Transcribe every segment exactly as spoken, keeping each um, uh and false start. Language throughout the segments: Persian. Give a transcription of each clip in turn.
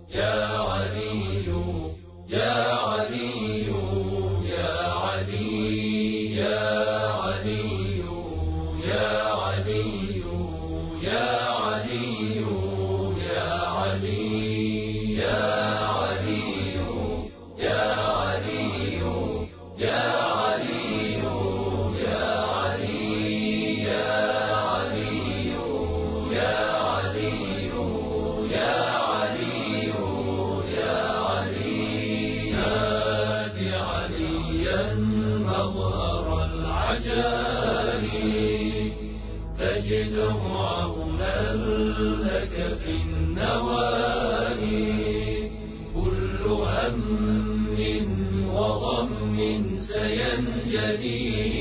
يا علي يا علي يا علي يا علي يا علي يا علي يا علي يا علي يا علي يا علي يا علي يا علي يا علي يا علي يا علي نادي عليا مظهر العجائب تجده عونا لك في النوائب كل هم وغم سينجلي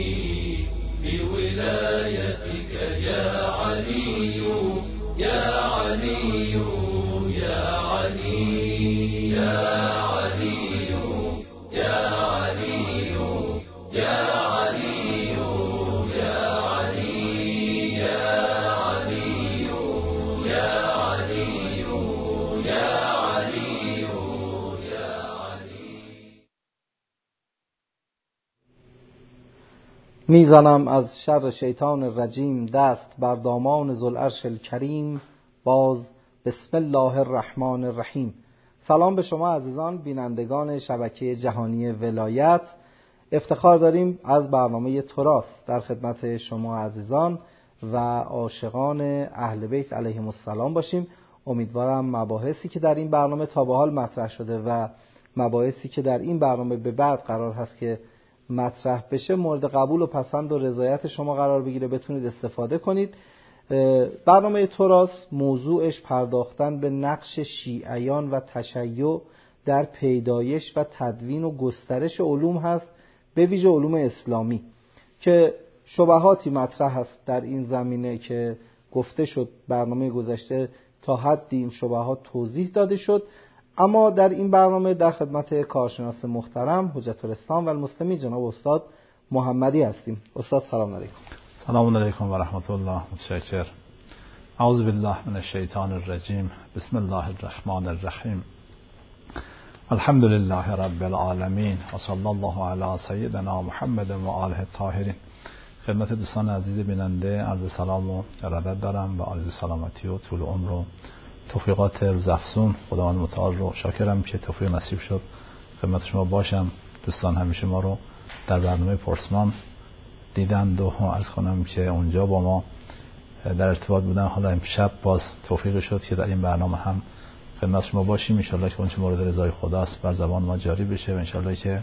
بولايتك يا علي يا علي يا علي يا علي يا علي يا علي يا علي يا علي يا علي يا علي يا علي. میزنم از شر شیطان الرجیم دست بر دامان ذوالعرش الکریم باز بسم الله الرحمن الرحیم. سلام به شما عزیزان بینندگان شبکه جهانی ولایت. افتخار داریم از برنامه تراث در خدمت شما عزیزان و عاشقان اهل بیت علیهم السلام باشیم. امیدوارم مباحثی که در این برنامه تا به حال مطرح شده و مباحثی که در این برنامه به بعد قرار هست که مطرح بشه مورد قبول و پسند و رضایت شما قرار بگیره، بتونید استفاده کنید. برنامه تراث موضوعش پرداختن به نقش شیعیان و تشیع در پیدایش و تدوین و گسترش علوم هست، به ویژه علوم اسلامی که شبهاتی مطرح هست در این زمینه که گفته شد برنامه گذشته تا حدی این شبهات توضیح داده شد. اما در این برنامه در خدمت کارشناس محترم حجت الاسلام و المسلمین جناب استاد محمدی هستیم. استاد سلام علیکم. سلام علیکم و رحمت الله. متشکر. اعوذ بالله من الشیطان الرجیم. بسم الله الرحمن الرحیم. الحمد لله رب العالمین و صلی الله علی سیدنا محمد و آله الطاهرین. خدمت دوستان عزیز بیننده عرض سلام و ارادت دارم و آرزوی سلامتی و طول عمر و توفیقات روزافزون خداوند متعال رو شاکرم که توفیق نصیب شد خدمت شما باشم. دوستان همیشه ما رو در برنامه پرسمان دیدند و عرض کنم که اونجا با ما در ارتباط بودن. حالا امشب باز توفیق شد که در این برنامه هم خدمت شما باشیم. ان شاءالله که اون چه مورد رضای خداست بر زبان ما جاری بشه و ان شاءالله که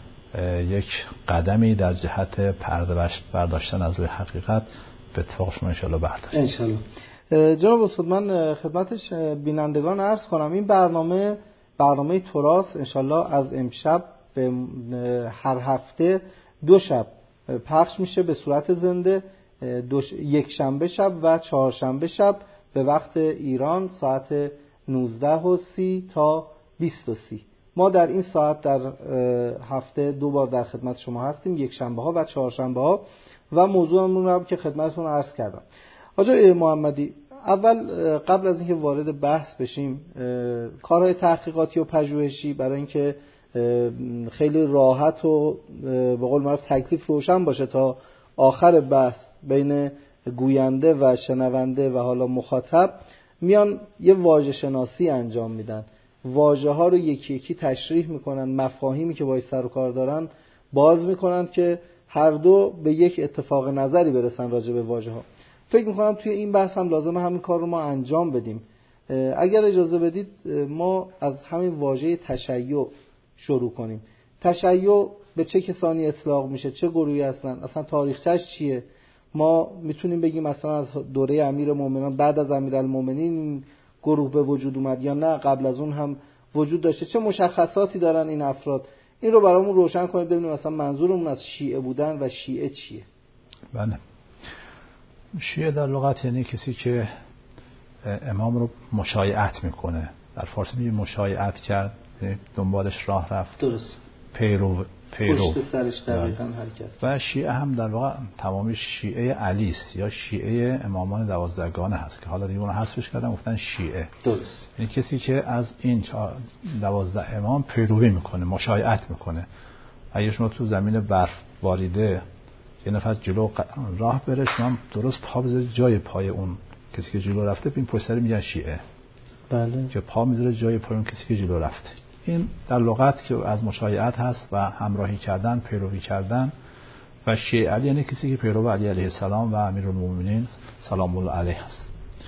یک قدمی در جهت پرده برداشتن از روی حقیقت به اتفاق شما ان شاءالله برداشت. ان شاءالله. جناب استاد من خدمتش بینندگان عرض کنم این برنامه برنامه تراث ان شاءالله از امشب به هر هفته دو شب پخش میشه به صورت زنده، یک شنبه شب و چهارشنبه شب به وقت ایران ساعت نوزده و سی تا بیست و سی. ما در این ساعت در هفته دو بار در خدمت شما هستیم، یک شنبه ها و چهارشنبه ها، و موضوعمون رو که خدمتتون عرض کردم. آقای محمدی، اول قبل از اینکه وارد بحث بشیم کارهای تحقیقاتی و پژوهشی برای اینکه خیلی راحت و به قول معروف تکلیف روشن باشه تا آخر بحث بین گوینده و شنونده و حالا مخاطب، میان یه واژه شناسی انجام میدن، واژه ها رو یکی یکی تشریح میکنن، مفاهیمی که باید سر و کار دارن باز میکنن که هر دو به یک اتفاق نظری برسن راجع به واژه ها. فکر میکنم توی این بحث هم لازمه همین کار رو ما انجام بدیم. اگر اجازه بدید ما از همین واژه تشیع شروع کنیم. تشیع به چه کسانی اطلاق میشه؟ چه گروهی هستن؟ اصلا تاریخچه‌اش چیه؟ ما میتونیم بگیم مثلا از دوره امیرالمومنین، بعد از امیرالمومنین این گروه به وجود اومد یا نه قبل از اون هم وجود داشته؟ چه مشخصاتی دارن این افراد؟ این رو برامون روشن کنید ببینیم مثلا منظورمون از شیعه بودن و شیعه چیه. بله. شیعه در لغت یعنی کسی که امام رو مشایعت میکنه. در فارسی میگه مشایعت کرد، دنبالش راه رفت، درست، پیرو پیرو پشت سرش دقیقاً حرکت. و شیعه هم در واقع تمامی شیعه علی است یا شیعه امامان دوازدهگانه هست که حالا دیگه اون حذفش کردن گفتن شیعه. درست. یعنی کسی که از این دوازده امام پیروی میکنه، مشایعت میکنه. اگه شما تو زمین برف باریده یه نفر جلو راه بره، شما درست پا بذارید جای پای اون کسی که جلو رفته، این پشت سر میگن شیعه. بله. که پا میذاره جای پای اون کسی که جلو رفته. این در لغت که از مشایعت هست و همراهی کردن، پیروی کردن. و شیعه علی یعنی کسی که پیرو علی علیه السلام و امیرالمومنین سلام الله علیه هست.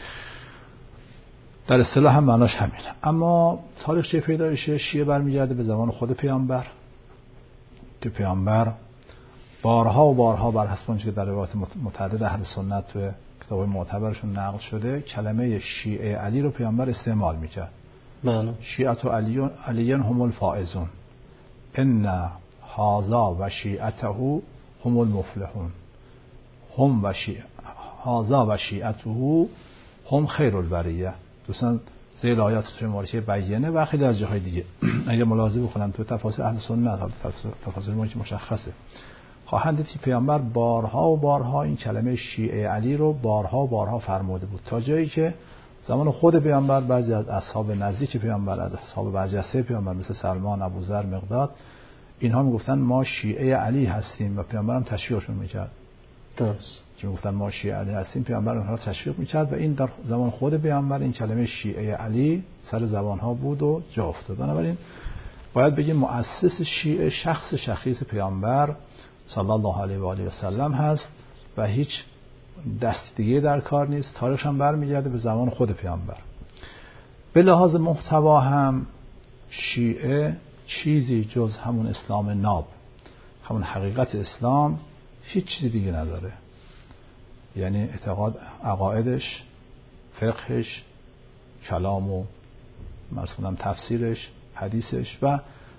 در اصطلاح هم معناش همینه. اما تاریخچه پیدایش شیعه برمیگرده به زمان خود پیامبر که پیامبر بارها و بارها بر حسب اونچه که در روایات متعدد اهل سنت و کتاب‌های معتبرشون نقل شده کلمه شیعه علی رو پیامبر استعمال میکرد. بله. شیعت علیون علیون هم الفائزون ان هذا و شیعته هم المفلحون هم و شیعه هذا و شیعته هم خیر البریه. دوستان زیر آیات توی مارکه بیانه و خیلی از جاهای دیگه اگه ملاحظه بکنن تو تفاسیر اهل سنت، تفاسیر ما که مشخصه، خواهند دید که پیامبر بارها و بارها این کلمه شیعه علی رو بارها و بارها فرموده بود، تا جایی که زمان خود پیامبر بعضی از اصحاب نزدیک پیامبر، از اصحاب برجسته پیامبر مثل سلمان، ابوذر، مقداد، اینها میگفتن ما شیعه علی هستیم و پیامبر هم تشویقشون میکرد. درست. که میگفتن ما شیعه علی هستیم، پیامبر اونها رو تشویق میکرد و این در زمان خود پیامبر این کلمه شیعه علی سر زبانها بود و جا افتاد. بنابراین باید بگیم مؤسس شیعه شخص شخیص پیامبر صلی الله علیه و آله و سلم هست و هیچ دست دیگه در کار نیست. تاریخش هم برمیگرده به زمان خود پیامبر. به لحاظ محتوا هم شیعه چیزی جز همون اسلام ناب، همون حقیقت اسلام، هیچ چیزی دیگه نداره. یعنی اعتقاد، عقایدش، فقهش، کلام و مثلا تفسیرش، حدیثش و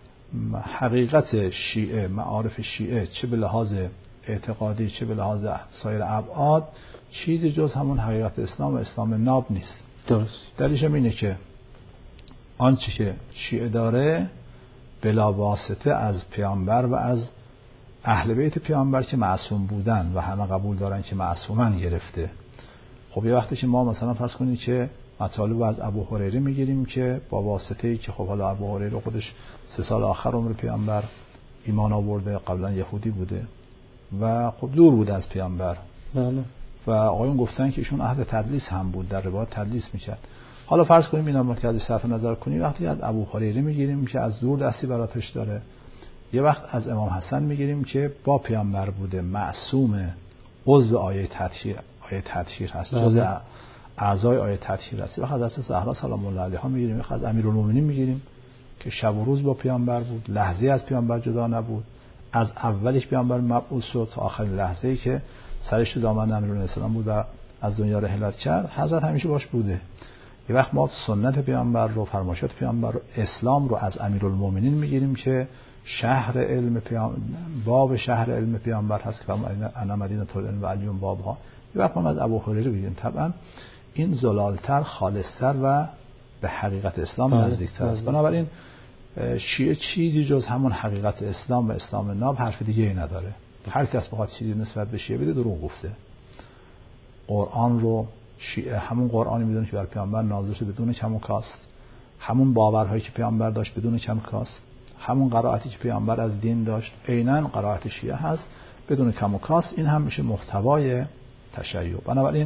حقیقت شیعه، معارف شیعه، چه به لحاظ اعتقادی چه به لحاظ سایر ابعاد، چیزی جز همون حقیقت اسلام و اسلام ناب نیست. درست. دلیلش اینه که آنچه که شیعه داره بلا واسطه از پیامبر و از اهل بیت پیامبر که معصوم بودن و همه قبول دارن که معصومن گرفته. خب یه وقتی که ما مثلا فرض کنید که مطالب از ابو هریره میگیریم که با واسطه‌ای که خب حالا ابو هریره خودش سه سال آخر عمر پیامبر ایمان آورده، قبلا یهودی بوده و خب دور بوده از پیامبر. بله. و آقایون گفتن که ایشون اهل تدلیس هم بود، در روایات تدلیس میکرد. حالا فرض کنیم اینا ما که از صرف نظر کنیم، وقتی از ابو هریره میگیریم که از دور دستی براتش داره، یه وقت از امام حسن میگیریم که با پیامبر بوده، معصوم، عضو آیه تطهیر، آیه تطهیر هست، جزء اعضای آیه تطهیر هست. وقت از زهرا سلام الله علیها میگیریم، وقت از امیرالمومنین میگیریم که شب و روز با پیامبر بود، لحظه از پیامبر جدا نبود، از اولش پیامبر مبعوث شد تا آخرین لحظه‌ای که سرش تو دامن امیرالمومنین بود و از دنیا رحلت کرد، حضرت همیشه باش بوده. یه وقت ما سنت پیامبر رو، فرمایشات پیامبر رو، اسلام رو از امیرالمومنین میگیریم که شهر علم پیامبر، باب شهر علم پیامبر هست که انا مدینه العلم و علیون بابها. یه وقت ما از ابو هریره بگیریم، طبعا این زلالتر، خالصتر و به حقیقت اسلام نزدیکتر است. بنابراین شیعه چیزی جز همون حقیقت اسلام و اسلام ناب حرف دیگه ای نداره. هر کس بخواد چیزی نسبت به شیعه بده دروغ گفته. قرآن رو شیعه همون قرآنی میدونه که بر پیامبر نازل شده بدون کم و کاست، همون باورهایی که پیامبر داشت بدون کم و کاست، همون قرائتی که پیامبر از دین داشت عیناً قرائت شیعه هست بدون کم و کاست. این هم میشه محتوای تشیع. بنابراین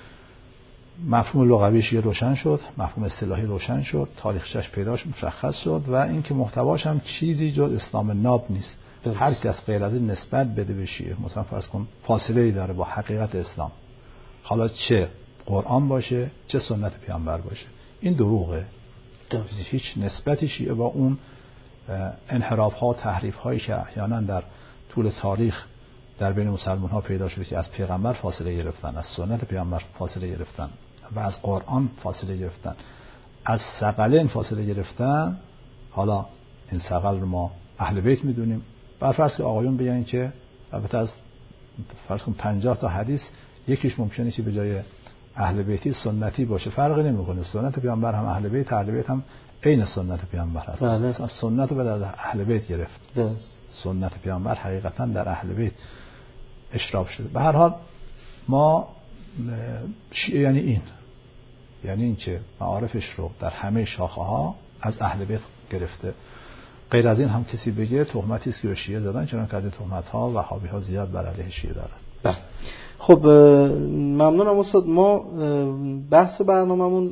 مفهوم لغوی شیعه روشن شد، مفهوم اصطلاحی روشن شد، تاریخش پیداش مشخص شد و اینکه محتواش هم چیزی جز اسلام ناب نیست. درست. هر کس غیر از این نسبت بده به شیعه، مثلا فرض کن فاصله ای داره با حقیقت اسلام، حالا چه قرآن باشه چه سنت پیامبر باشه، این دروغه. درست. هیچ نسبتی شیعه با اون انحراف ها و تحریف هایی که احیانا در طول تاریخ در بین مسلمان ها پیدا شده که از پیغمبر فاصله گرفتن، از سنت پیغمبر فاصله گرفتن و از قرآن فاصله گرفتن، از ثقلین فاصله گرفتن. حالا این ثقل رو ما اهل بیت میدونیم. بر فرض که آقایون بگن که البته از فرض کن پنجاه تا حدیث یکیش ممکنه که به جای اهل بیتی سنتی باشه فرقی نمیکنه. سنت پیامبر هم اهل بیت، اهل بیت هم عین سنت پیامبر هست. اصلا سنت رو بعد از اهل بیت گرفت. درست. سنت پیامبر حقیقتا در اهل بیت اشراف شده. به هر حال ما شیعه یعنی این، یعنی این که معارفش رو در همه شاخه ها از اهل بیت گرفته. غیر از این هم کسی بگه تهمتی است که به شیعه زدن، چون که از این تهمت ها وهابی ها زیاد بر علیه شیعه دارن. بله. خب ممنونم استاد. ما بحث برنامه‌مون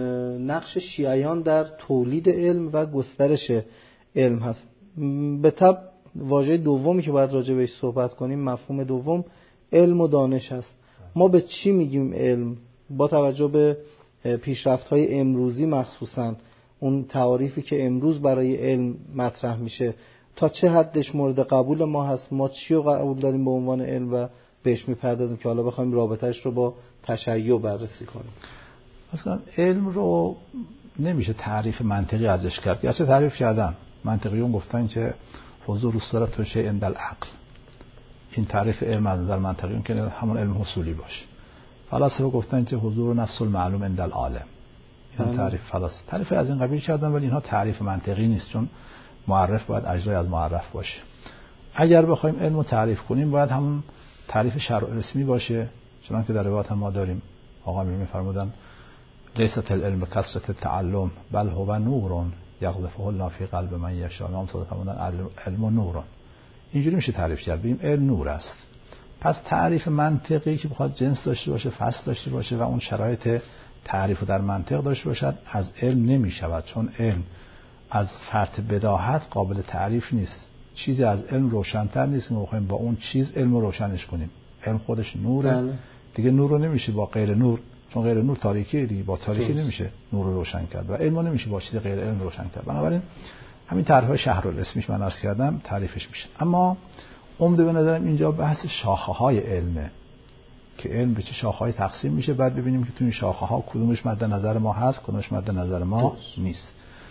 نقش شیعیان در تولید علم و گسترش علم هست. به طب واژه دومی که باید راجع بهش صحبت کنیم، مفهوم دوم علم و دانش هست. ما به چی میگیم علم با توجه به پیشرفت‌های امروزی، مخصوصاً اون تعاریفی که امروز برای علم مطرح میشه، تا چه حدش مورد قبول ما هست؟ ما چی رو قبول داریم به عنوان علم و بهش میپردازیم که حالا بخوایم رابطهش رو با تشیع بررسی کنیم. مثلا علم رو نمیشه تعریف منطقی ازش کرد. گرچه تعریف کردن، منطقیون گفتن که حضور اصطلاح شیء عند العقل. این تعریف علم از نظر منطقیون که همون علم حصولی باشه. فلاسفه گفتن که حضور نفس المعلوم عند العالم. این تعریف فلاسفه. تعریف از این قبیل کردن، ولی اینها تعریف منطقی نیست، چون معرف باید اجرای از معرف باشه. اگر بخوایم علم رو تعریف کنیم باید همون تعریف شرع رسمی باشه، چون که در روایت ما داریم آقا امیر می‌فرمودن لیست العلم کثرت التعلم بل هو نور یقذفه الله فی قلب من یشاء. امام صادق فرمودن علم نور. اینجوری میشه تعریف کرد، بگیم علم نور است. پس تعریف منطقی که بخواد جنس داشته باشه، فصل داشته باشه و اون شرایط تعریف در منطق داشته باشد، از علم نمیشود، چون علم از فرط بداهت قابل تعریف نیست. چیزی از علم روشن‌تر نیست که ما بخوایم با اون چیز علم رو روشنش کنیم. علم خودش نوره. بله. دیگه نور رو نمیشه با غیر نور، چون غیر نور تاریکیه دیگه، با تاریکی بس. نمیشه نور رو روشن کرد و علم رو نمیشه با چیز غیر علم روشن کرد. بنابراین همین تعریف شهرالاسمیش من عرض کردم تعریفش میشه. اما عمده به نظرم اینجا بحث شاخه‌های علمه که علم به چه شاخه‌های تقسیم میشه، بعد ببینیم که تو این شاخه‌ها کدومش مد نظر ما هست، کدومش مد نظر ما بس. نیست.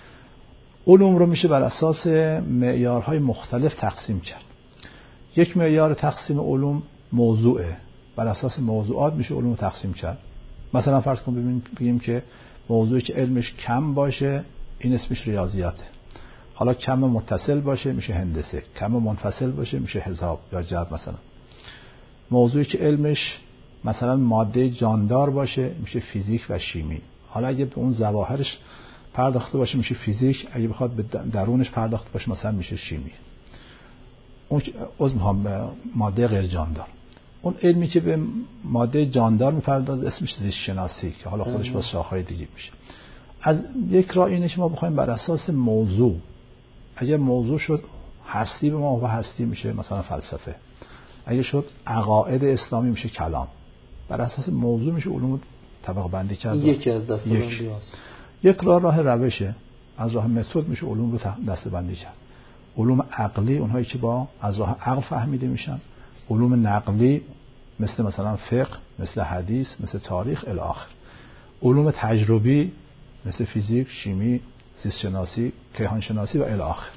علوم رو میشه بر اساس معیارهای مختلف تقسیم کرد. یک معیار تقسیم علوم موضوعه، بر اساس موضوعات میشه علوم رو تقسیم کرد. مثلا فرض کن ببینیم بگیم که موضوعی که علمش کم باشه این اسمش ریاضیاته. حالا کم متصل باشه میشه هندسه، کم منفصل باشه میشه حساب یا جبر. مثلا موضوعی که علمش مثلا ماده جاندار باشه میشه فیزیک و شیمی. حالا اگه به اون ظواهرش پرداخته باشه میشه فیزیک، اگه بخواد به درونش پرداخته باشه مثلا میشه شیمی. اون عضو هم ماده غیر جاندار. اون علمی که به ماده جاندار میپردازه اسمش زیست شناسی که حالا خودش با شاخه‌های دیگه میشه. از یک راه اینه که ما بخوایم بر اساس موضوع، اگه موضوع شد هستی به ما و هستی میشه مثلا فلسفه، اگه شد عقاید اسلامی میشه کلام. بر اساس موضوع میشه علوم طبقه بندی کرد. یکی از دسته‌بندی هست. یک راه راه روشه، از راه متد میشه علوم رو دسته‌بندی کرد. علوم عقلی اونهایی که با از راه عقل فهمیده میشن، علوم نقلی مثل مثلا فقه، مثل حدیث، مثل تاریخ الی آخر. علوم تجربی مثل فیزیک، شیمی، زیست شناسی، کیهان شناسی و الی آخر.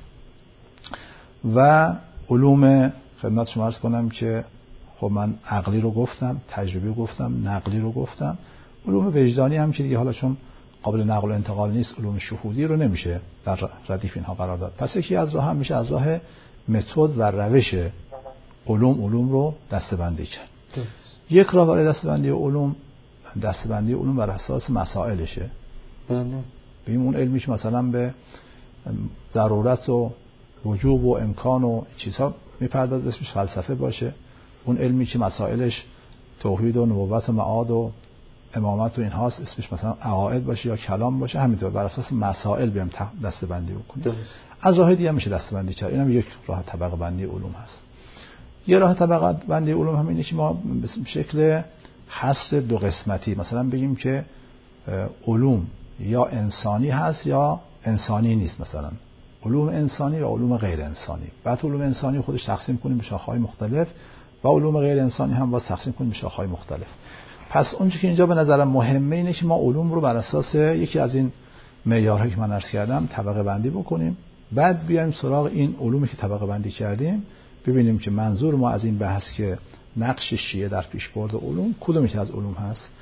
و علوم خدمت شما عرض کنم که خب من عقلی رو گفتم، تجربی رو گفتم، نقلی رو گفتم. علوم وجدانی هم که دیگه حالا چون قابل نقل و انتقال نیست، علوم شهودی رو نمیشه در ردیف اینها قرار داد. پس یکی از راه هم میشه از راه متد و روش علوم علوم رو دسته‌بندی کرد. یک راه برای دسته‌بندی علوم، دسته‌بندی علوم بر اساس مسائلشه. بله. ببین اون علمی که مثلا به ضرورت و وجوب و امکان و چیزها میپردازه اسمش فلسفه باشه. اون علمی که مسائلش توحید و نبوت و معاد و امامت و این هاست اسمش مثلا عقاید باشه یا کلام باشه. همینطور بر اساس مسائل بیام دسته‌بندی بکنیم. از راه دیگه میشه دسته‌بندی کرد. اینم یک راه طبقه بندی علوم هست. یه راه طبقه بندی علوم هم اینه که ما به شکل حصر دو قسمتی مثلا بگیم که علوم یا انسانی هست یا انسانی نیست. مثلا علوم انسانی و علوم غیر انسانی. بعد علوم انسانی خودش تقسیم کنیم به شاخه‌های مختلف و علوم غیر انسانی هم باز تقسیم کنیم به شاخه‌های مختلف. پس اونچه که اینجا به نظرم مهمه اینه که ما علوم رو بر اساس یکی از این معیارهایی که من عرض کردم طبقه بندی بکنیم، بعد بیایم سراغ این علومی که طبقه بندی کردیم ببینیم که منظور ما از این بحث که نقش شیعه در پیشبرد علوم کدومی که از علوم هست.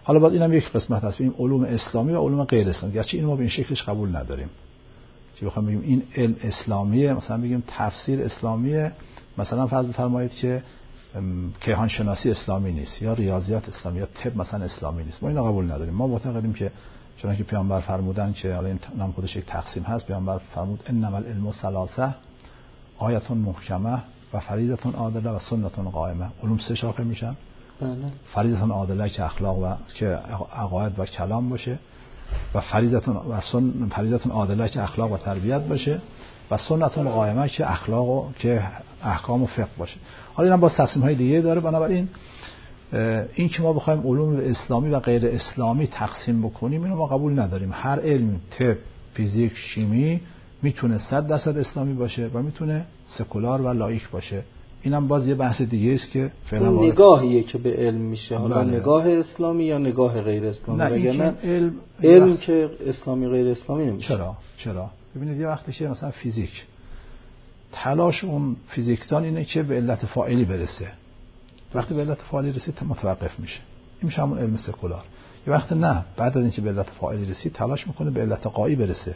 حالا باز اینم یک قسمت هست، ببینیم علوم اسلامی و علوم غیر اسلامی، گرچه اینو ما به این شکلش قبول نداریم که بخوام بگیم این علم اسلامیه، مثلا بگیم تفسیر اسلامیه، مثلا فرض بفرمایید که کیهان شناسی اسلامی نیست یا ریاضیات اسلامی یا طب مثلا اسلامی نیست، ما اینو قبول نداریم. ما معتقدیم که چنانکه پیامبر فرمودن که حالا این نام خودش یک تقسیم هست، پیامبر فرمود انما العلم ثلاثه آیه محکمه و فریضه عادله و سنت قائمه. علوم سه شاخه میشن. بله. فریضه عادله که اخلاق و که عقاید و کلام باشه، و فریضه و سن فریضه عادله که اخلاق و تربیت باشه، و سنت قائمه که اخلاق و که احکام و فقه باشه. حالا اینا با تقسیم های دیگه داره. بنابراین این که ما بخوایم علوم اسلامی و غیر اسلامی تقسیم بکنیم اینو ما قبول نداریم. هر علم، طب، فیزیک، شیمی میتونه صد درصد اسلامی باشه و میتونه سکولار و لاییک باشه. اینم باز یه بحث دیگه است که فعلا نگاهیه که به علم میشه، حالا بله. نگاه اسلامی یا نگاه غیر اسلامی. نه این نه علم علم وقت... که اسلامی غیر اسلامی نمیشه. چرا چرا ببینید یه وقتی که مثلا فیزیک تلاش اون فیزیکدان اینه که به علت فاعلی برسه، وقتی به علت فاعلی رسید متوقف میشه، این میشه همون علم سکولار. یه وقت نه، بعد از اینکه به علت فاعلی رسید تلاش میکنه به علت غایی برسه.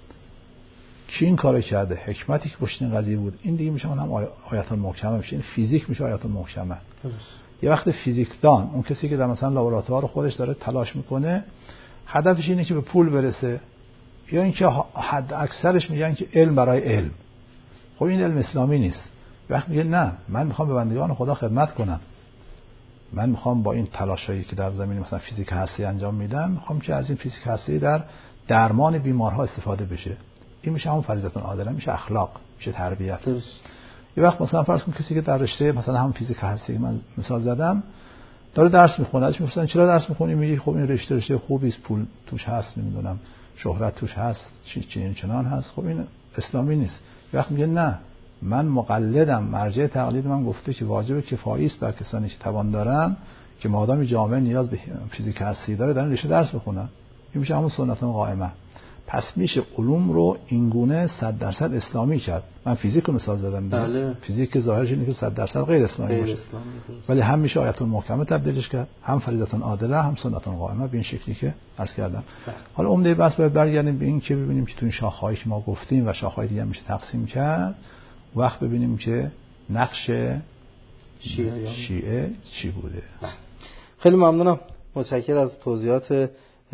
کی این کارو کرده؟ حکمتی که پشت این قضیه بود. این دیگه میشه اون هم آیات المحکمه میشه. این فیزیک میشه آیات المحکمه. یه وقت فیزیکدان، اون کسی که در مثلا لابراتوار خودش داره تلاش میکنه، هدفش اینه که به پول برسه، یا اینکه حد اکثرش میگن که علم برای علم. خب این علم اسلامی نیست. وقتی میگه نه، من میخوام به بندگان خدا خدمت کنم، من میخوام با این تلاشایی که در زمین مثلا فیزیک هستی انجام میدم، میخوام که از این فیزیک هستی در درمان بیمارها استفاده بشه. این میشه همون فریضه عادله، میشه اخلاق، میشه تربیت. یه وقت مثلا فرض کن کسی که در رشته مثلا همون فیزیک هستی که من مثال زدم داره درس میخونه، ازش میپرسن چرا درس میخونی؟ میگه خب این رشته رشته خوبی است، پول توش هست، نمیدونم شهرت توش هست، چی چی چنان هست. خب این اسلامی نیست. یه وقت میگه نه، من مقلدم، مرجع تقلید من گفته که واجب کفایی است بر کسانی که توان دارن که مادام جامعه نیاز به فیزیک هستی داره دارن رشته درس بخونن. این میشه همون سنت قائمه. پس میشه علوم رو اینگونه صد درصد اسلامی کرد. من فیزیک رو مثال زدم. بله. فیزیک که ظاهرش اینه که صد درصد غیر اسلامی غیر باشه، اسلامی ولی هم میشه آیات المحکمه تبدیلش کرد، هم فریضه عادله، هم سنت قائمه، به این شکلی که عرض کردم. بله. حالا عمده بحث باید برگردیم به این که ببینیم که تو این شاخه‌هایی که ما گفتیم و شاخه‌های دیگه میشه تقسیم کرد، وقت ببینیم که نقش شیعه, شیعه چی بوده. بله. خیلی ممنونم، متشکرم از توضیحات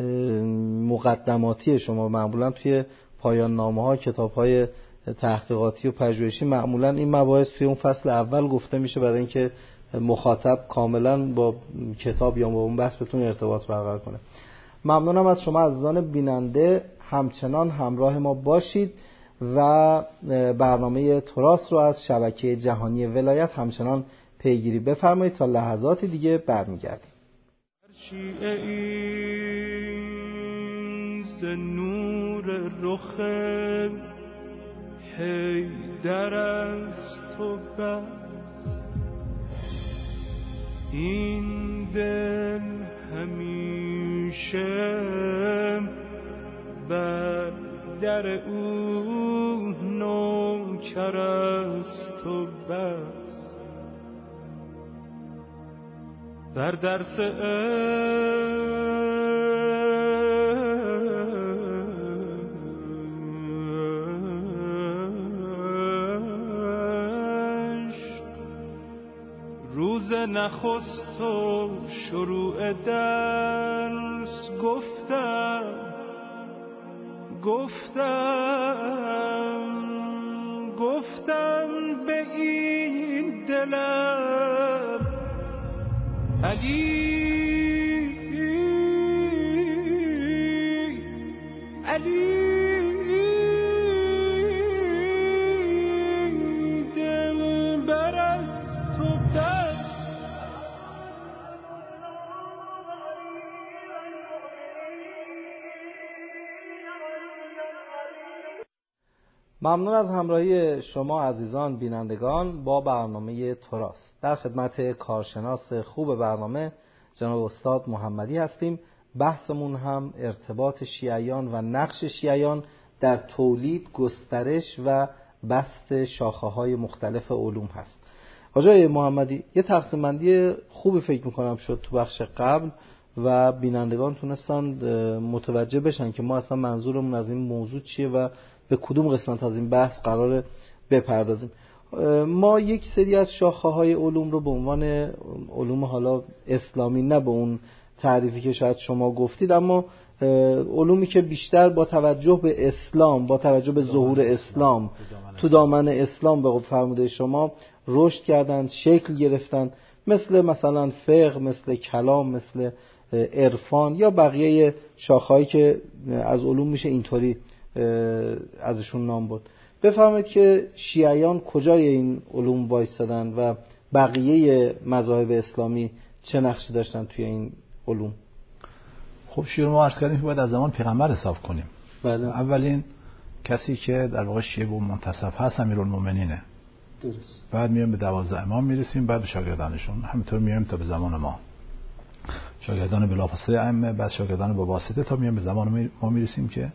مقدماتی شما. معمولا توی پایان نامه‌ها، کتاب‌های تحقیقاتی و پژوهشی معمولا این مباحث توی اون فصل اول گفته میشه برای اینکه مخاطب کاملا با کتاب یا با اون بحث بتونه ارتباط برقرار کنه. ممنونم از شما عزیزان بیننده، همچنان همراه ما باشید و برنامه تراث رو از شبکه جهانی ولایت همچنان پیگیری بفرمایید. تا لحظات دیگه برمیگردیم. ز نور رخ حیدر است و بس این دل همیشه بر در او نوکر است و بس در درس روز نخست و شروع درس گفتم گفتم گفتم به این دلم علی علی دلبر از تو بس. ممنون از همراهی شما عزیزان بینندگان با برنامه تراث. در خدمت کارشناس خوب برنامه جناب استاد محمدی هستیم. بحثمون هم ارتباط شیعیان و نقش شیعیان در تولید، گسترش و بسط شاخه‌های مختلف علوم هست. آقای محمدی، یه تقسیم بندی خوبی فکر می‌کنم شد تو بخش قبل و بینندگان تونستن متوجه بشن که ما اصلا منظورمون از این موضوع چیه و به کدوم قسمت از این بحث قراره بپردازیم. ما یک سری از شاخه‌های علوم رو به عنوان علوم حالا اسلامی، نه به اون تعریفی که شاید شما گفتید، اما علومی که بیشتر با توجه به اسلام، با توجه به ظهور اسلام تو دامن اسلام به قول فرموده شما رشد کردند، شکل گرفتند، مثل مثلا فقه، مثل کلام، مثل عرفان یا بقیه شاخه‌هایی که از علوم میشه اینطوری ازشون نام برد. بفرمایید که شیعیان کجای این علوم وایسادن و بقیه مذاهب اسلامی چه نقشی داشتن توی این علوم؟ خب شیعه ما عرض کردیم که باید از زمان پیغمبر حساب کنیم. بله. اولین کسی که در واقع شیعه به منتسب هست امیرالمومنینه. درست. بعد میایم به دوازده امام میرسیم، بعد به شاگردانشون، همینطور میایم تا به زمان ما، شاگردان بلافاصله ائمه، بعد شاگردان با واسطه، تا میایم به زمان ما میرسیم که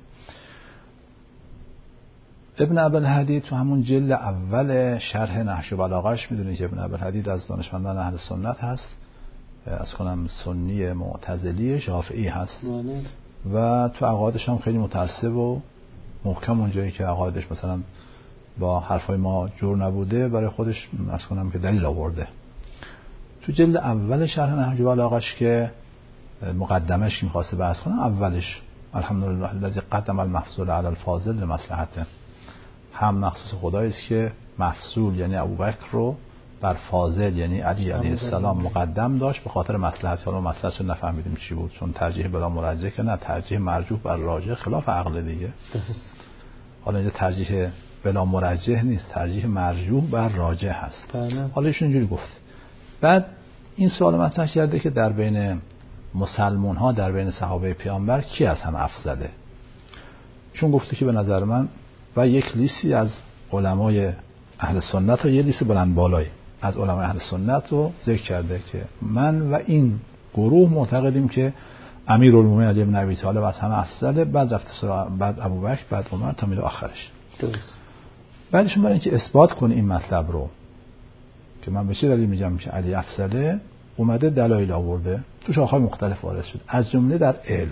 ابن ابوالحدید تو همون جلد اول شرح نهج البلاغه‌اش، میدونید که ابن ابوالحدید از دانشمندان اهل سنت هست، از کنم سنی معتزلی شافعی هست و تو عقایدش هم خیلی متعصب و محکم، اونجایی که عقایدش مثلا با حرفای ما جور نبوده برای خودش از کنم که دلیل آورده. تو جلد اول شرح نهج البلاغه‌اش که مقدمش می‌خواسته بحث کنه، اولش الحمدلله الذی قدم المفضول علی الفاضل لمصلحته، هم مخصوص خدایی است که مفضول یعنی ابوبکر رو بر فاضل یعنی علی علیه السلام مقدم داشت به خاطر مصلحت. حالا مصلحتش رو نفهمیدیم چی بود، چون ترجیح بلا مرجح که نه، ترجیح مرجوح بر راجح خلاف عقل دیگه. حالا اینجا ترجیح بلا مرجح نیست، ترجیح مرجوح بر راجح هست. حالا ایشون اینجوری گفت. بعد این سوال مطرح کرده که در بین مسلمان ها، در بین صحابه پیامبر کی از هم افضله؟ چون گفته که به نظر من، و یک لیستی از علمای اهل سنت و یه لیست بلند بالایی از علمای اهل سنت رو ذکر کرده که من و این گروه معتقدیم که امیرالمومنین علی بن ابی طالب از همه افضله، بعد رفته سراغ بعد ابوبکر، بعد عمر تا میره آخرش. درست. بعدشون برای اینکه اثبات کنه این مطلب رو که من به چه دلیل میگم که علی افضله، اومده دلایل آورده، تو شاخه‌های مختلف وارد شد، از جمله در علم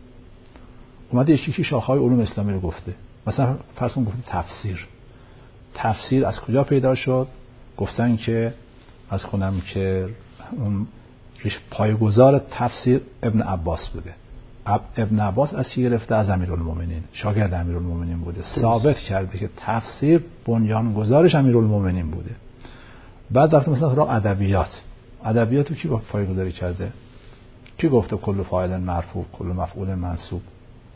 اومده یکی یکی شاخه‌های علوم اسلامی رو گفته. مثلا فرض کن گفته تفسیر. تفسیر از کجا پیدا شد؟ گفتن که از کنم که اون پایه‌گذار تفسیر ابن عباس بوده. ابن عباس از کی گرفته؟ از امیرالمومنین، شاگرد امیرالمومنین بوده. ثابت کرده که تفسیر بنیانگذارش امیرالمومنین بوده. بعد رفت مثلا سراغ ادبیات. ادبیات رو کی پایه‌گذاری کرده؟ کی گفته کل فاعل مرفوع، کل مفعول منصوب؟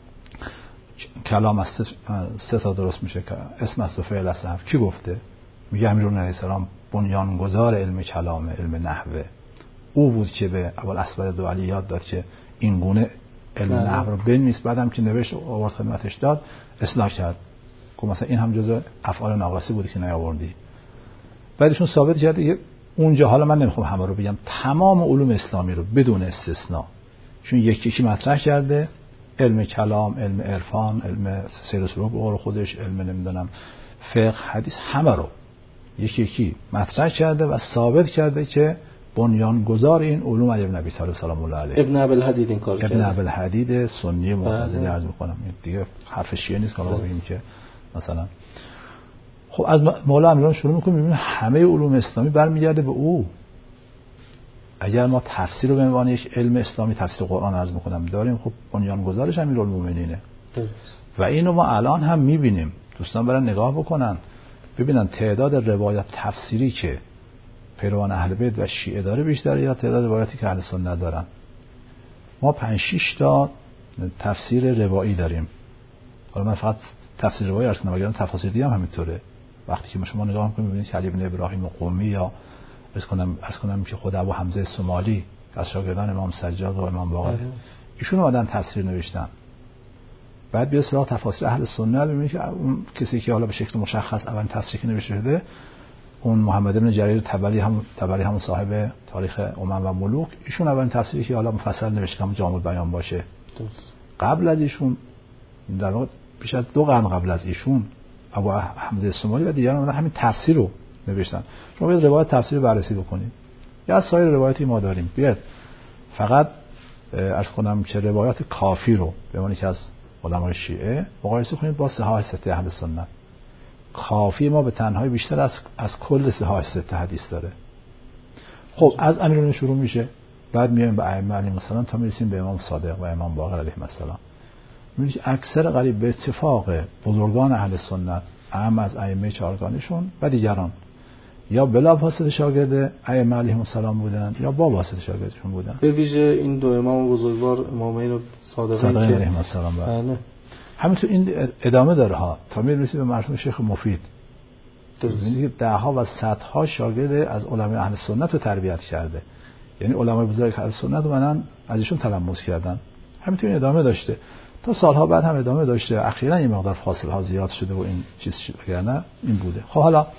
کلام از سه تا درست میشه که اسم است و فعل است. کی گفته؟ میگه امیرالمومنین علیه السلام بنیانگذار علم کلام، علم نحوه. او بود که به ابوالاسود دؤلی یاد داد که این گونه علم نحو رو بنویس. بعدم که نوشت آورد خدمتش داد، اصلاح کرد. که مثلا این هم جزء افعال ناقصی بود که نیاوردی. بعدشون ثابت کرد که اونجا، حالا من نمیخوام همه رو بگم، تمام علوم اسلامی رو بدون استثناء، چون یکی یکی مطرح کرده، علم کلام، علم عرفان، علم سیر و سلوک به قول خودش، علم نمیدونم فقه، حدیث، همه رو یکی یکی مطرح کرده و ثابت کرده که بنیانگذار این علوم علی بن ابی طالب سلام الله علیه. ابن ابوالحدید این کار کرده. ابن ابوالحدید سنی معتزلی عرض میکنم، دیگه حرف شیعه نیست که ما بگیم که مثلا. خب از مولا امیران شروع میکنیم، میبینیم همه علوم اسلامی برمیگرده به او. اگر ما تفسیر رو به عنوان یک علم اسلامی، تفسیر قرآن عرض میکنم داریم، خب بنیانگذارش امیرالمومنینه. و اینو ما الان هم میبینیم. دوستان برن نگاه بکنن ببینن تعداد روایت تفسیری که پیروان اهل بیت و شیعه داره بیشتره یا تعداد روایتی که اهل سنت دارن. ما پنج شش تا تفسیر روایی داریم. حالا من فقط تفسیر روایی عرض کنم، وگرنه تفاسیر دیگه هم همینطوره. وقتی که شما نگاه می‌کنید می‌بینید علی بن ابراهیم قمی یا عرض کنم عرض کنم که خود ابو حمزه سومالی از شاگردان امام سجاد و امام باقر، ایشون اومدن تفسیر نوشتن. بعد بیا سراغ تفاسیر اهل سنت ببینید که اون کسی که حالا به شکل مشخص اولین تفسیری که نوشته شده، اون محمد بن جریر طبری، هم طبری همون صاحب تاریخ امم و ملوک، ایشون اولین تفسیری که حالا مفصل نوشته که جامع البیان باشه. قبل از ایشون، در واقع بیش از دو قرن قبل از ایشون، ابو حمزه سومالی و دیگران همین تفسیر رو نوشتن. شما باید روایت تفسیر بررسی بکنید. یا سایر روایتی ما داریم، بیاد فقط عرض کنم که روایات کافی رو به معنی که از علمای شیعه مقایسه کنید با صحاح سته اهل سنت. کافی ما به تنهایی بیشتر از از کل صحاح سته حدیث داره. خب از امیرالمومنین شروع میشه، بعد میایم به ائمه علیهم السلام تا میرسیم به امام صادق و امام باقر علیهم السلام. میبینید اکثر قریب به اتفاق بزرگان اهل سنت، اهم از ائمه چهارگانشون و دیگران، یا بلا واسطه شاگرد ائمه علیهم السلام بودن یا با واسطه شاگردشون بودن. به ویژه این دو امام بزرگوار، امامین صادقین علیهم السلام. بله. همینطور این ادامه داره ها تا میرسیم به مرحوم شیخ مفید. ببینید که ده ها و صدها شاگرد از علمای اهل سنت رو تربیت کرده. یعنی علمای بزرگ اهل سنت اومدن از ایشون تلمس کردن. همینطور این ادامه داشته تا سالها بعد هم ادامه داشته. اخیراً این مقدار فاصله ها زیاد شده و این چیز شده، وگرنه این بوده. خب حالا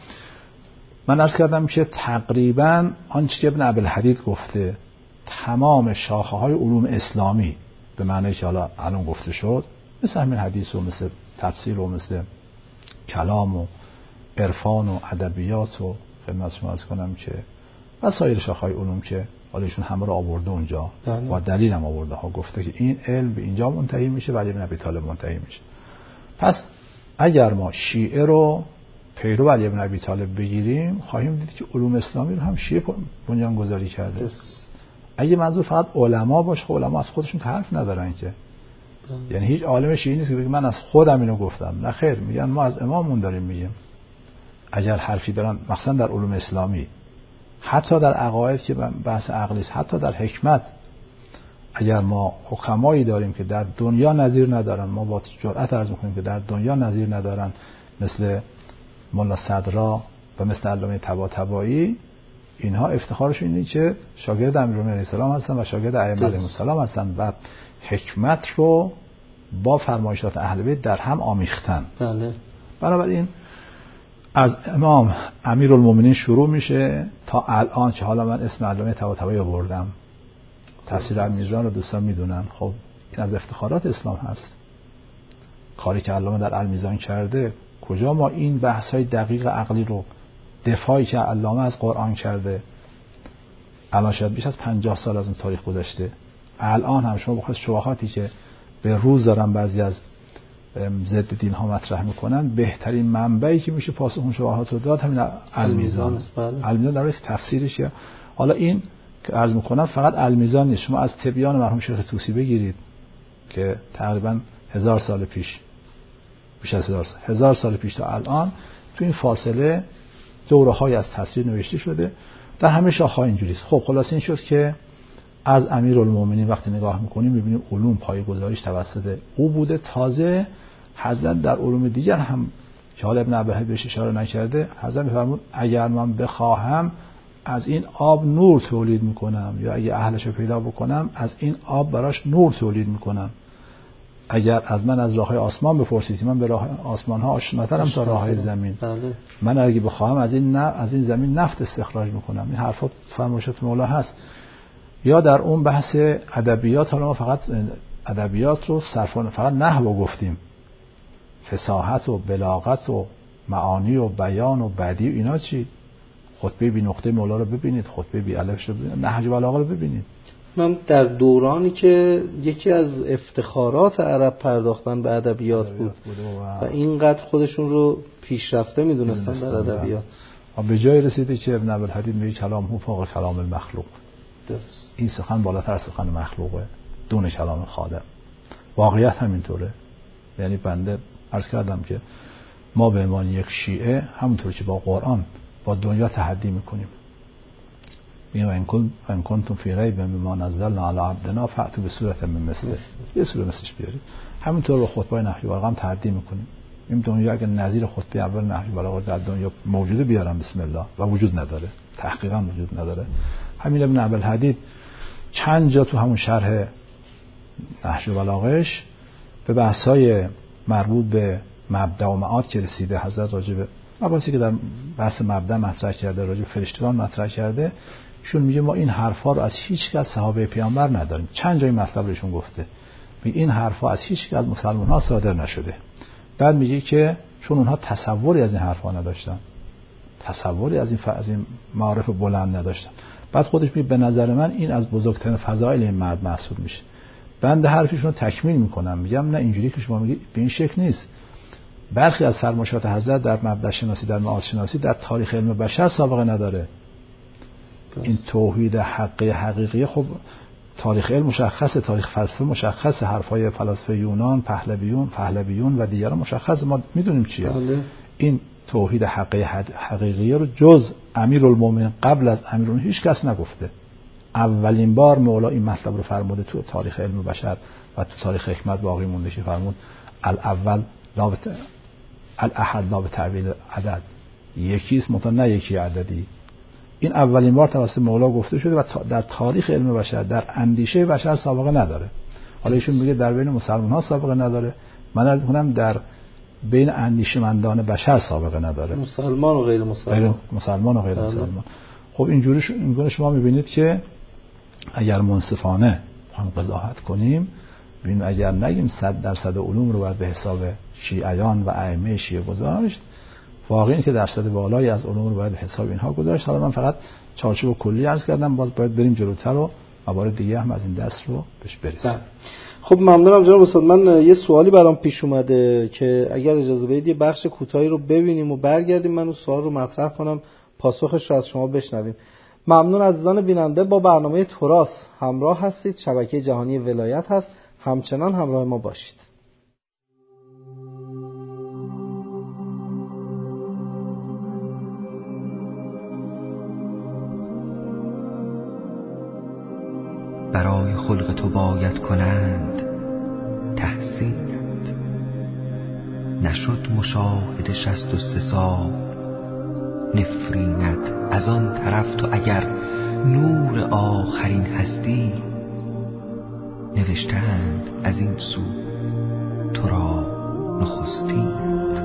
من عرض کردم که تقریباً آنچه که ابن ابوالحدید گفته تمام شاخه های علوم اسلامی به معنی که حالا الان گفته شد، مثل همین حدیث و مثل تفسیر و مثل کلام و عرفان و ادبیات و خدمت شما عرض کنم که و سایر شاخه‌های علوم که حالا ایشون همه رو آورده اونجا و دلیل هم آورده ها، گفته که این علم به اینجا منتهی میشه و علی بن ابی طالب منتهی میشه. پس اگر ما شیعه رو پیرو علی بن ابی طالب بگیریم خواهیم دید که علوم اسلامی رو هم شیعه بنیان گذاری کرده. دست. اگه منظور فقط علما باشه، خب علما از خودشون حرف ندارن که دست. یعنی هیچ عالم شیعی نیست که بگه من از خودم اینو گفتم. نه خیر، میگن ما از اماممون داریم میگیم. اگر حرفی دارن مثلا در علوم اسلامی، حتی در عقاید که بحث عقلی است، حتی در حکمت، اگر ما حکمایی داریم که در دنیا نظیر ندارن، ما با جرأت عرض می‌کنیم که در دنیا نظیر ندارن، مثل مولا صدرا و مثل علامه طباطبایی، اینها افتخارشون اینه که شاگرد امیرالمومنین علیه السلام هستن و شاگرد ائمه علیهم السلام هستن و حکمت رو با فرمایشات اهل بیت در هم آمیختن. بله. بنابراین از امام امیرالمومنین شروع میشه تا الان که حالا من اسم علامه طباطبایی آوردم، تفسیر المیزان رو دوستان میدونن. خب این از افتخارات اسلام هست، کاری که علامه در المیزان کرده. کجا ما این بحث های دقیق عقلی رو، دفاعی که علامه از قرآن کرده، الان شاید بیش از پنجاه سال از اون تاریخ گذشته، الان هم شما بخواید شبهاتی که به روز دارن بعضی از ضد دین ها مطرح میکنن، بهترین منبعی که میشه پاسخ اون شبهات رو داد همین المیزان. المیزان در یک تفسیرش. حالا این که عرض میکنم فقط المیزان نیست، شما از تبیان مرحوم شیخ طوسی بگیرید که تقریبا هزار سال پیش، بیش از هزار سال هزار سال پیش تا الان تو این فاصله دوره های از تفسیر نوشته شده، در همه شاخه‌ها اینجوریه. خب خلاص این شد که از امیرالمومنین وقتی نگاه میکنیم میبینیم علوم پایه‌گذاریش توسط او بوده. تازه حضرت در علوم دیگر هم که حالا ابن ابوالحدید بهش اشاره نکرده، حضرت میفرمود اگر من بخواهم از این آب نور تولید میکنم، یا اگه اهلشو پیدا بکنم از این آب براش نور تولید میکنم. اگر از من از راههای آسمان بپرسید، من به راه آسمان ها آشناترم تا راههای زمین. بله. من اگه بخواهم از این نه از این زمین نفت استخراج میکنم. این حرفات فرمایشات مولا هست. یا در اون بحث ادبیات، حالا ما فقط ادبیات رو صرفا فقط نحو گفتیم، فصاحت و بلاغت و معانی و بیان و بدیع و اینا چی؟ خطبه بی نقطه مولا رو ببینید، خطبه بی الفش رو ببینید، نهج بلاغه رو ببینید. من در دورانی که یکی از افتخارات عرب پرداختن به ادبیات بود و, و اینقدر خودشون رو پیشرفته میدونستن در ادبیات، و به جای رسیده که ابن ابوالحدید میگه کلام هو فوق کلام المخلوق. درست. این سخن بالاتر از سخن مخلوقه، دون کلام خالق. واقعیت همینطوره. یعنی بنده عرض کردم که ما به عنوان یک شیعه همونطور که با قرآن با دنیا تحدی میکنیم، میگم ان کنتم فی ریب مما نزلنا علی عبدنا فأتوا بسورة من مثله، یه سوره مثلش بیارید. همونطور با خطبه نحوی بلاغه هم تحدی میکنیم. این دنیا اگه نظیر خطبه اول نحوی بلاغه در دنیا موجوده بیارن بسم الله، و وجود نداره، تحقیقا وجود نداره. همین ابن ابوالحدید چند جا تو همون شرح نحو بلاغش به بحث‌های مربوط به مبدأ و معاد که رسیده، حضرت راجع به مباحثی که در بحث مبدأ مطرح کرده، راجع به فرشتگان مطرح کرده، ایشون میگه ما این حرفا رو از هیچ کس صحابه پیامبر نداریم. چند جای مطلب ایشون گفته میگه این حرفا از هیچ کس از مسلمان ها صادر نشده. بعد میگه که چون اونها تصوری از این حرفا نداشتن، تصوری از این ف... از این معارف بلند نداشتن. بعد خودش می به نظر من این از بزرگترین فضایل این مرد محسوب میشه. بند حرفشون رو تکمیل میکنم، میگم نه اینجوری که شما میگید به این شکل نیست. برخی از فرمایشات حضرت در مبدأ شناسی، در معاد شناسی، در تاریخ علم بشر سابقه نداره. این توحید حقی حقیقی خب تاریخ علم مشخصه، تاریخ فلسفه مشخصه، حرفای فلاسفه یونان، پهلویون، پهلویون و دیگران مشخصه، ما میدونیم چیه. بله. این توحید حقی حقیقی رو جز امیرالمومنین قبل از امیرالمومنین هیچ کس نگفته. اولین بار مولا این مطلب رو فرموده تو تاریخ علم بشر و تو تاریخ حکمت باقی مونده که فرمود الاول لا بت... الاحد لا به تعبیر عدد، یکیست منتها نه یکی عددی. این اولین بار توسط مولا گفته شده و در تاریخ علم بشر، در اندیشه بشر سابقه نداره. حالا ایشون میگه در بین مسلمان ها سابقه نداره، من عرض می‌کنم در بین اندیشمندان بشر سابقه نداره، مسلمان و غیر مسلمان، غیر مسلمان و غیر مسلمان. خب اینجوری اینگونه شما میبینید که اگر منصفانه هم قضاوت کنیم، ببین اگر نگیم صد درصد علوم رو باید به حساب شیعیان و ائمه شیعه گذاشت، واقعا این که درصد بالایی از علوم رو باید به حساب اینها گذاشت. حالا من فقط چارچوب کلی عرض کردم، باز باید بریم جلوتر و موارد دیگه هم از این دست رو بهش برسیم. خب ممنونم جناب استاد. من یه سوالی برام پیش اومده که اگر اجازه بدید یه بخش کوتاهی رو ببینیم و برگردیم من اون سوال رو مطرح کنم، پاسخش رو از شما بشنویم. ممنون عزیزان بیننده، با برنامه تراث همراه هستید. شبکه جهانی ولایت هست، همچنان همراه ما باشید. برای خلق تو باید کنند تحسینت، نشد مشاهده شست و سه سال نفرینت از آن طرف. تو اگر نور آخرین هستی، نوشتند از این سو تو را نخستینت.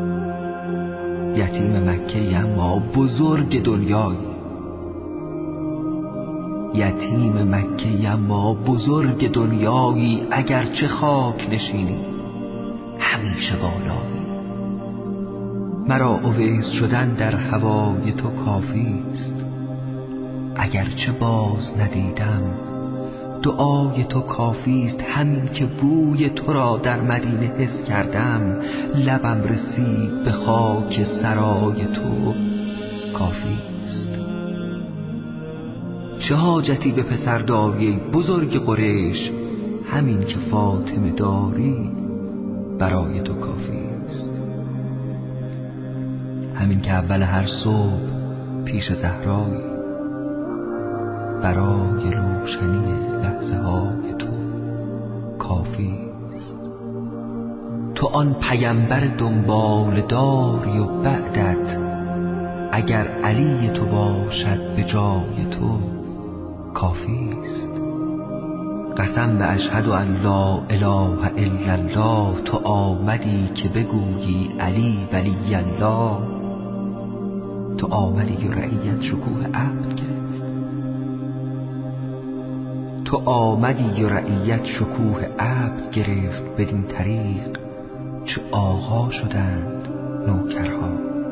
یتیم مکه اما بزرگ دنیایی، یتیم مکه اما بزرگ دنیایی. اگر چه خاک نشینی همیشه بالایی. مرا اویس شدن در هوای تو کافی است، اگر چه باز ندیدم دعای تو کافی است. همین که بوی تو را در مدینه حس کردم، لبم رسید به خاک سرای تو کافی است. چه حاجتی به پسر داری بزرگ قریش، همین که فاطمه داری برای تو کافی است. همین که اول هر صبح پیش زهرایی، برای روشنی لحظه های تو کافی است. تو آن پیامبر دنبال داری و بعدت اگر علی تو باشد به جای تو کافی است. قسم به اشهد ان لا اله الا الله، تو آمدی که بگویی علی ولی الله. تو آمدی و رعیت شکوه عبد گرفت، تو آمدی و رعیت شکوه عبد گرفت. بدین طریق چو آقا شدند نوکرها.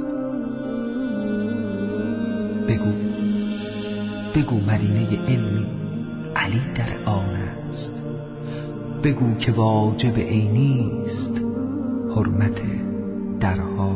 بگو بگو مدینه علمی علی در آن است. بگو که واجب عینی است حرمت درها.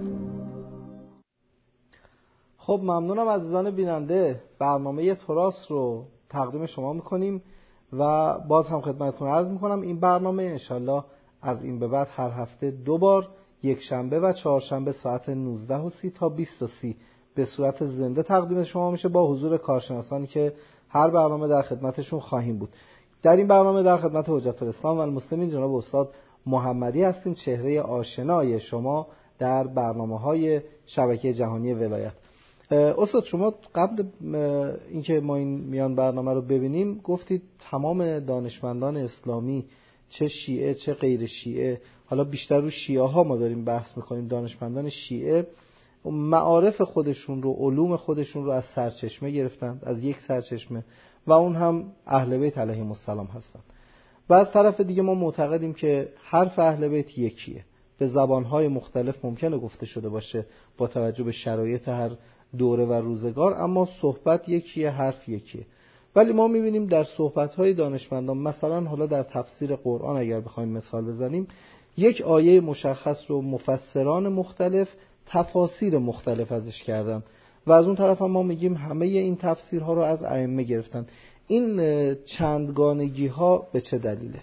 خب ممنونم عزیزان بیننده. برنامه تراث رو تقدیم شما میکنیم و باز هم خدمتتون عرض میکنم این برنامه انشالله از این به بعد هر هفته دو بار، یک شنبه و چهارشنبه ساعت نوزده و سی تا بیست و سی به صورت زنده تقدیم شما میشه با حضور کارشناسانی که هر برنامه در خدمتشون خواهیم بود. در این برنامه در خدمت حجت الاسلام و المسلمین جناب استاد محمدی هستیم، چهره آشنای شما در برنامه‌های شبکه جهانی ولایت. استاد شما قبل اینکه ما این میان برنامه رو ببینیم گفتید تمام دانشمندان اسلامی، چه شیعه چه غیر شیعه، حالا بیشتر رو شیعه ها ما داریم بحث میکنیم، دانشمندان شیعه معارف خودشون رو، علوم خودشون رو از سرچشمه گرفتند، از یک سرچشمه، و اون هم اهل بیت علیهم السلام هستند. و از طرف دیگه ما معتقدیم که حرف اهل بیت یکیه به زبانهای مختلف ممکنه گفته شده باشه با توجه به شرایط هر دوره و روزگار، اما صحبت یکیه، حرف یکیه. ولی ما میبینیم در صحبت‌های دانشمندان، مثلا حالا در تفسیر قرآن اگر بخوایم مثال بزنیم، یک آیه مشخص رو مفسران مختلف تفاسیر مختلف ازش کردن و از اون طرف هم ما میگیم همه این تفسیرها رو از ائمه گرفتن. این چندگانگی ها به چه دلیله؟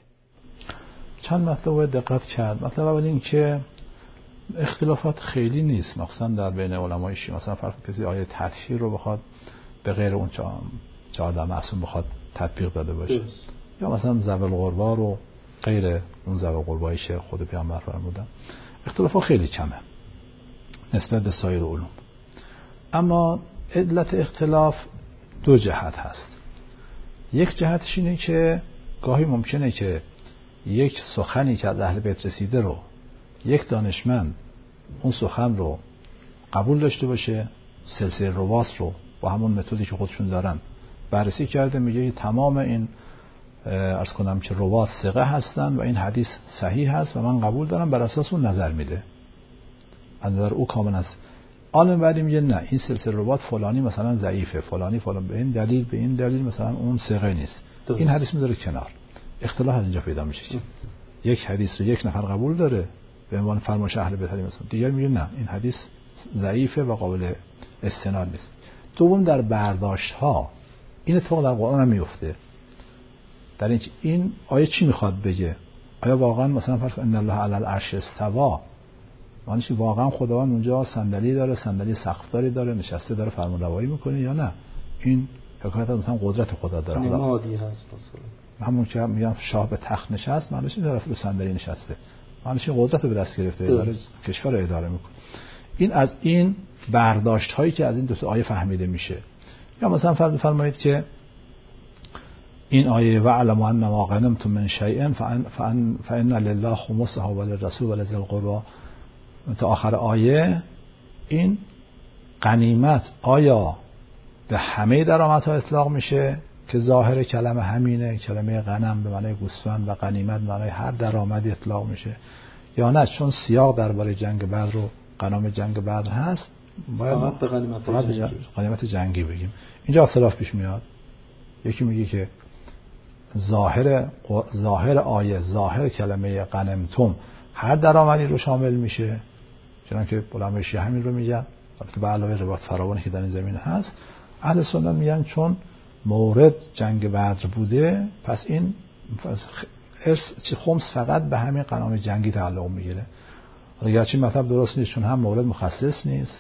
چند مطلب دقت کرد. مطلب اول این که اختلافات خیلی نیست، مخصوصا در بین علمای شیعه. مثلا فرض کسی آیه تطهیر رو بخواد به غیر اون چهارده معصوم بخواد تطبیق داده باشه دوست. یا مثلا ذوی القربا رو غیر اون ذوی القربایی که خود پیامبر فرمودن، اختلافات خیلی کمه نسبت به سایر علوم. اما علت اختلاف دو جهت هست. یک جهتش اینه که گاهی ممکنه که یک سخنی که از اهل بیت رسیده رو یک دانشمند اون سخن رو قبول داشته باشه، سلسله رواس رو با همون متدی که خودشون دارن بررسی کرده، میگه تمام این عرض کنم که رواس ثقه هستن و این حدیث صحیح هست و من قبول دارم، بر اساس اون نظر میده، از نظر او کامل است. عالم بعدی میگه نه، این سلسله رواس فلانی مثلا ضعیفه، فلانی فلان به این دلیل به این دلیل مثلا اون ثقه نیست، این حدیث میذاره کنار. اختلاف از اینجا پیدا میشه. یک حدیث رو یک نفر قبول داره به عنوان فرمایش اهل بیت، مثلا دیگر میگه نه، این حدیث ضعیفه و قابل استناد نیست. دوم در برداشت ها این اتفاق در قرآن هم میفته. در این این آیه چی میخواد بگه؟ آیا واقعا مثلا فرض کن ان الله علی العرش استوى، معنیش که واقعا خداوند اونجا صندلی داره، صندلی سقفداری داره، نشسته داره فرمان روایی میکنه، یا نه این حکایت مثلا قدرت خدا داره؟ نمادی هست مثلا همون که میگم شاه به تخت نشست، معنیش این طرف رو صندلی نشسته، معنیش این قدرت رو به دست گرفته، داره کشور رو اداره میکنه. این از این برداشت هایی که از این دو تا آیه فهمیده میشه. یا مثلا فرض فرمایید که این آیه وعلموا ان ما غنمتم من شیء فان فان فان لله خمسه وللرسول ولذی القربى تا آخر آیه، این غنیمت آیا به همه درآمدها اطلاق میشه که ظاهر کلمه همینه، کلمه غنم به معنای گوسفند و غنیمت به معنای هر درآمدی اطلاق میشه، یا نه چون سیاق درباره جنگ بدر و غنم جنگ بدر هست باید به غنیمت جنگی. غنیمت جنگی بگیم. اینجا اختلاف پیش میاد. یکی میگه که ظاهر ظاهر آیه، ظاهر کلمه غنمتم هر درآمدی رو شامل میشه، چنانکه علمای شیعه همین رو میگن، البته به علاوه روایات فراوانی که در این زمینه هست. اهل سنت میگن چون مورد جنگ بدر بوده، پس این ارث خمس فقط به همین غنم جنگی تعلق میگیره. اگرچه مطلب درست نیست، چون هم مورد مخصص نیست،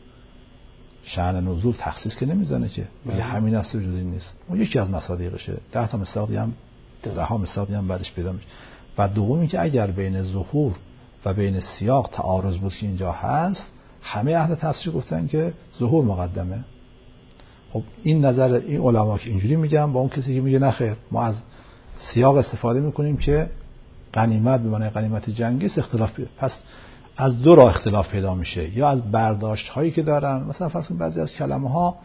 شأن نزول تخصیص که نمیزنه که میگه همین است و جدی نیست. اون یکی از مصادیقشه. ده تا مصداقی هم ده ها مصداقی هم بعدش پیدا میشه. و دوم این که اگر بین ظهور و بین سیاق تعارض بود که اینجا هست، همه اهل تفسیر گفتن که ظهور مقدمه. خب این نظر این علما که اینجوری میگن با اون کسی که میگه نه خیر، ما از سیاق استفاده میکنیم که غنیمت به معنی غنیمت جنگی است، اختلاف پیدا. پس از دو راه اختلاف پیدا میشه، یا از برداشت هایی که دارن. مثلا فرض کن بعضی از کلمه ها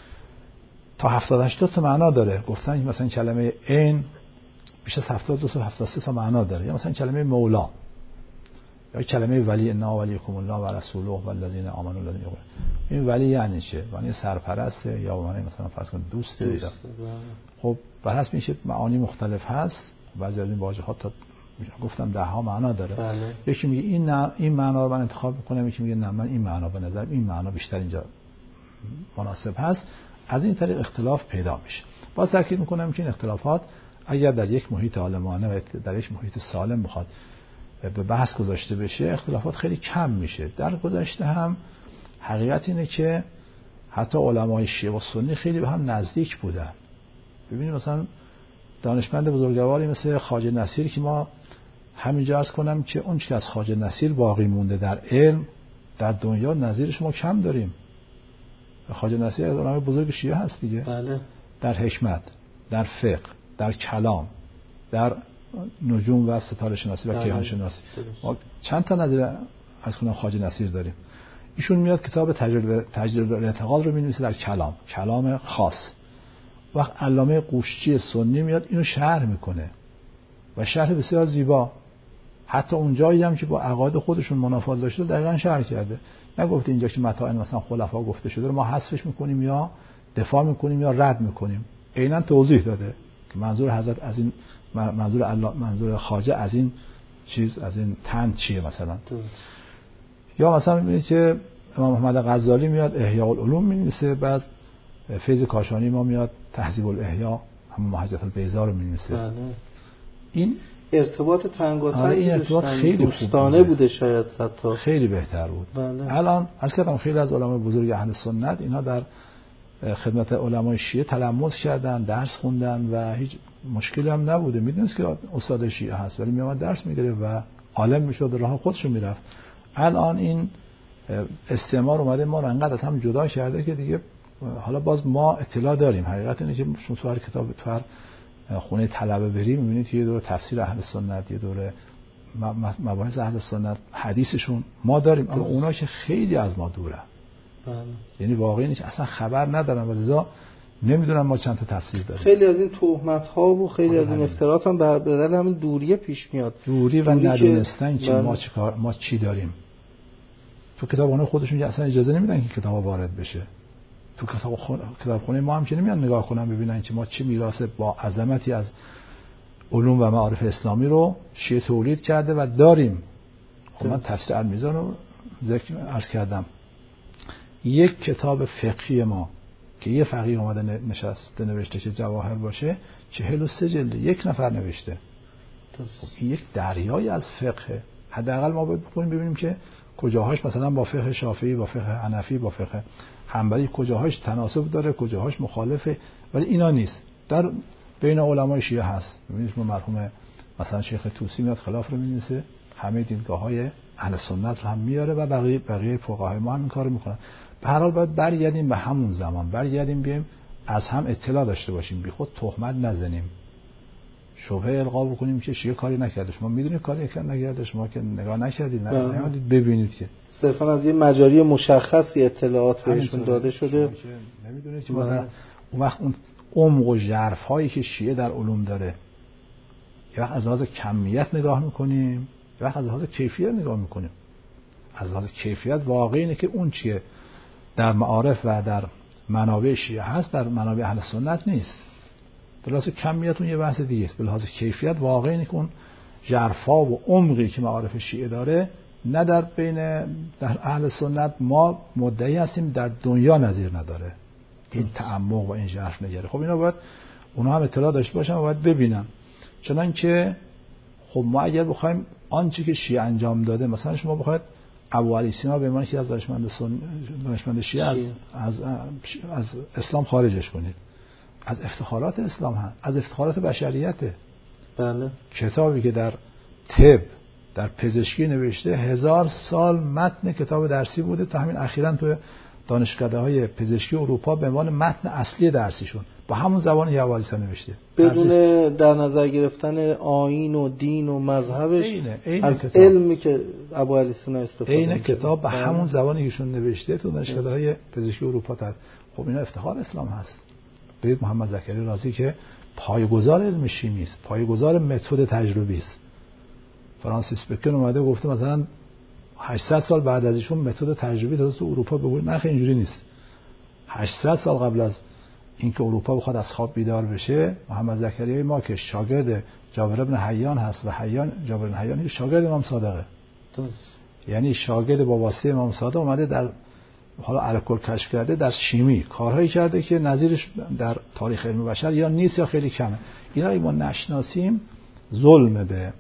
تا هفتاد هشتاد تا معنا داره، گفتن مثلا کلمه عین بیش از هفتاد و دو تا هفتاد و سه تا معنا داره. یا مثلا کلمه مولا، یا کلمه ولی انا ولیکم الله و رسوله والذین آمنوا الذین یقولون. این ولی یعنی چه؟ یعنی سرپرسته، یا معنی مثلا فرض کن دوسته. دوست. خب بر حسب این معانی مختلف هست. بعضی از این واژه‌ها تا گفتم ده ها معنا داره. بله. یکی میگه این نه این معنا رو من انتخاب میکنم، یکی میگه نه من این معنا به نظر این معنا بیشتر اینجا مناسب هست. از این طریق اختلاف پیدا میشه. باز تاکید میکنم که این اختلافات اگر در یک محیط عالمانه و در یک محیط سالم بخواد به بحث گذاشته بشه، اختلافات خیلی کم میشه. در گذشته هم حقیقت اینه که حتی علمای شیعه و سنی خیلی به هم نزدیک بودن. ببینید مثلا دانشمند بزرگواری مثل خواجه نصیر که ما همینجا عرض کنم که اون که از خواجه نصیر باقی مونده در علم در دنیا نظیرش ما کم داریم. خواجه نصیر از علمای بزرگ شیعه هست دیگه. بله. در حکمت، در فقه، در کلام، در نجوم و ستاره شناسی و کیهان شناسی ما چند تا نظیر از کنم خواجه نصیر داریم. ایشون میاد کتاب تجربه تجربه الاعتقاد رو می‌نویسه در کلام، کلام خاص. وقت علامه قوشچی سنی میاد اینو شرح میکنه و شرح بسیار زیبا. حتی اون جایی هم که با عقاید خودشون منافات داشته دقیقاً شرح کرده. نگفته اینجا که متاع مثلا خلفا گفته شده رو ما حذفش میکنیم یا دفاع میکنیم یا رد میکنیم. عیناً توضیح داده که منظور حضرت از این، منظور الله، منظور خواجه از این چیز، از این تن چیه مثلا. یا مثلا میبینید که امام محمد غزالی میاد احیاء العلوم مینویسه، بعد فیض کاشانی ما میاد تهذیب الاحیا همون محجة البیضا رو مینویسه. بله. این ارتباط تنگاتر آره این ارتباط خیلی دوستانه بوده. بوده شاید حتی خیلی بهتر بود. بله. الان عرض کردم خیلی از علمای بزرگ اهل سنت اینا در خدمت علمای شیعه تلمذ کردن، درس خوندن و هیچ مشکلی هم نبوده. میدونست که استاد شیعه هست ولی میومد درس میگرفت و عالم میشد، راه خودشو میرفت. الان این استعمار اومده ما رو انقدر از هم جدا کرده که دیگه حالا باز ما اطلاع داریم. حقیقت اینه که شما تو هر کتاب، تو هر خونه طلبه بریم میبینید یه دوره تفسیر اهل سنت، یه دوره مباحث اهل سنت، حدیثشون ما داریم، اما اونا که خیلی از ما دوره. بله. یعنی واقعا هیچ اصلا خبر ندارن و لذا نمیدونن ما چند تا تفسیر داریم. خیلی از این تهمت ها و خیلی از این افتراءات هم بر بدل همین دوریه پیش میاد. دوری و ندونستن که بله. ما چی کار، ما چی داریم. تو کتابخونه خودشون اصلا اجازه نمیدن که کتاب وارد بشه. تو کتاب خونه، کتابخونه ما هم که نمیان نگاه کنن ببینن که ما چه میراث با عظمتی از علوم و معارف اسلامی رو شیعه تولید کرده و داریم. خب من تفسیر المیزان رو ذکر عرض کردم. یک کتاب فقهی ما که یه فقیه اومده نشسته نوشته که جواهر باشه چهل و سه جلد یک نفر نوشته. خب یک دریای از فقه. حداقل ما باید بخونیم ببینیم که کجاهاش مثلا با فقه شافعی، با فقه حنفی، با فقه حنبلی کجاهاش تناسب داره، کجاهاش مخالفه. ولی اینا نیست. در بین علمای شیعه هست. ببینید ما مرحوم مثلا شیخ طوسی میاد خلاف رو می‌نویسه، همه دیدگاه‌های اهل سنت رو هم میاره و بقیه بقیه فقهای ما هم این کارو میکنن. به هر حال باید برگردیم به همون زمان، برگردیم بیایم از هم اطلاع داشته باشیم، بی خود تهمت نزنیم، شبهه القا بکنیم که شیعه کاری نکرده. شما میدونید کاری نکرده، شما که نگاه نکردید، نمیدونید ببینید که صرفا از یه مجاری مشخصی اطلاعات بهشون داده شده. نمیدونید که اون وقت اون عمق و ژرف هایی که شیعه در علوم داره، یه وقت از لحاظ کمیت نگاه میکنیم، یه وقت از لحاظ کیفیت نگاه میکنیم. از لحاظ کیفیت واقعی اینه که اون چیه در معارف و در منابع شیعه هست در منابع اهل سنت نیست. به لحاظ کمیت اون یه بحث دیگه است. به لحاظ کیفیت واقعی اینه که اون ژرفا و عمقی که معارف شیعه داره نه در بین در اهل سنت ما مدعی هستیم در دنیا نظیر نداره این تعمق و این ژرف نگره. خب اینا باید اونا هم اطلاع داشته باشن و باید ببینن. چنانکه خب ما اگر بخوایم آنچه که شیعه انجام داده، مثلا شما بخواید ابو علی سینا به عنوان یکی از دانشمند سن دانشمند شیعه از از از اسلام خارجش کنید، از افتخارات اسلام هست، از افتخارات بشریته. بله. کتابی که در طب، در پزشکی نوشته هزار سال متن کتاب درسی بوده تا همین اخیراً تو دانشکده‌های پزشکی اروپا به عنوان متن اصلی درسیشون با همون زبان ابو علی سینا نوشته، بدون در نظر گرفتن آیین و دین و مذهبش. اینه. اینه از کتاب. علمی که ابو علی سینا استفاده این کتاب به همون زبانی که ایشون نوشته تو دانشکده‌های پزشکی اروپا داد. خب اینا افتخار اسلام هست. ببینید محمد زکریا رازی که پایه‌گذار علم شیمی است، پایه‌گذار متد تجربی است. فرانسیس بکن اومده گفته مثلا هشتصد سال بعد از ایشون متد تجربی تازه تو اروپا بگوید. نه خیلی اینجوری نیست. هشتصد سال قبل از اینکه اروپا بخواد از خواب بیدار بشه، محمد زکریای ما که شاگرد جابر بن حیان هست و حیان جابر بن حیان شاگرد امام صادقه، یعنی شاگرد با واسطه امام صادق اومده در حالا الکل کشف کرده، در شیمی کارهایی کرده که نظیرش در تاریخ علم بشر یا نیست یا خیلی کمه. اینا اگه ما نشناسیم ظلم به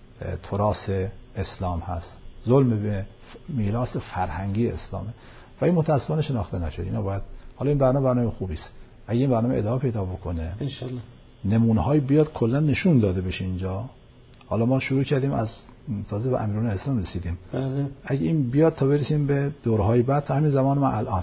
تراث اسلام هست، ظلم به میراث فرهنگی اسلامه و این متأسفانه شناخته نشده. اینا باید، حالا این برنامه برنامه خوبی است، اگه این برنامه ادامه پیدا بکنه ان شاء الله نمونه های بیاد کلا نشون داده بشه اینجا. حالا ما شروع کردیم از تازه به امیران اسلام رسیدیم. بله. اگه این بیاد تا برسیم به دورهای بعد تا همین زمان ما الان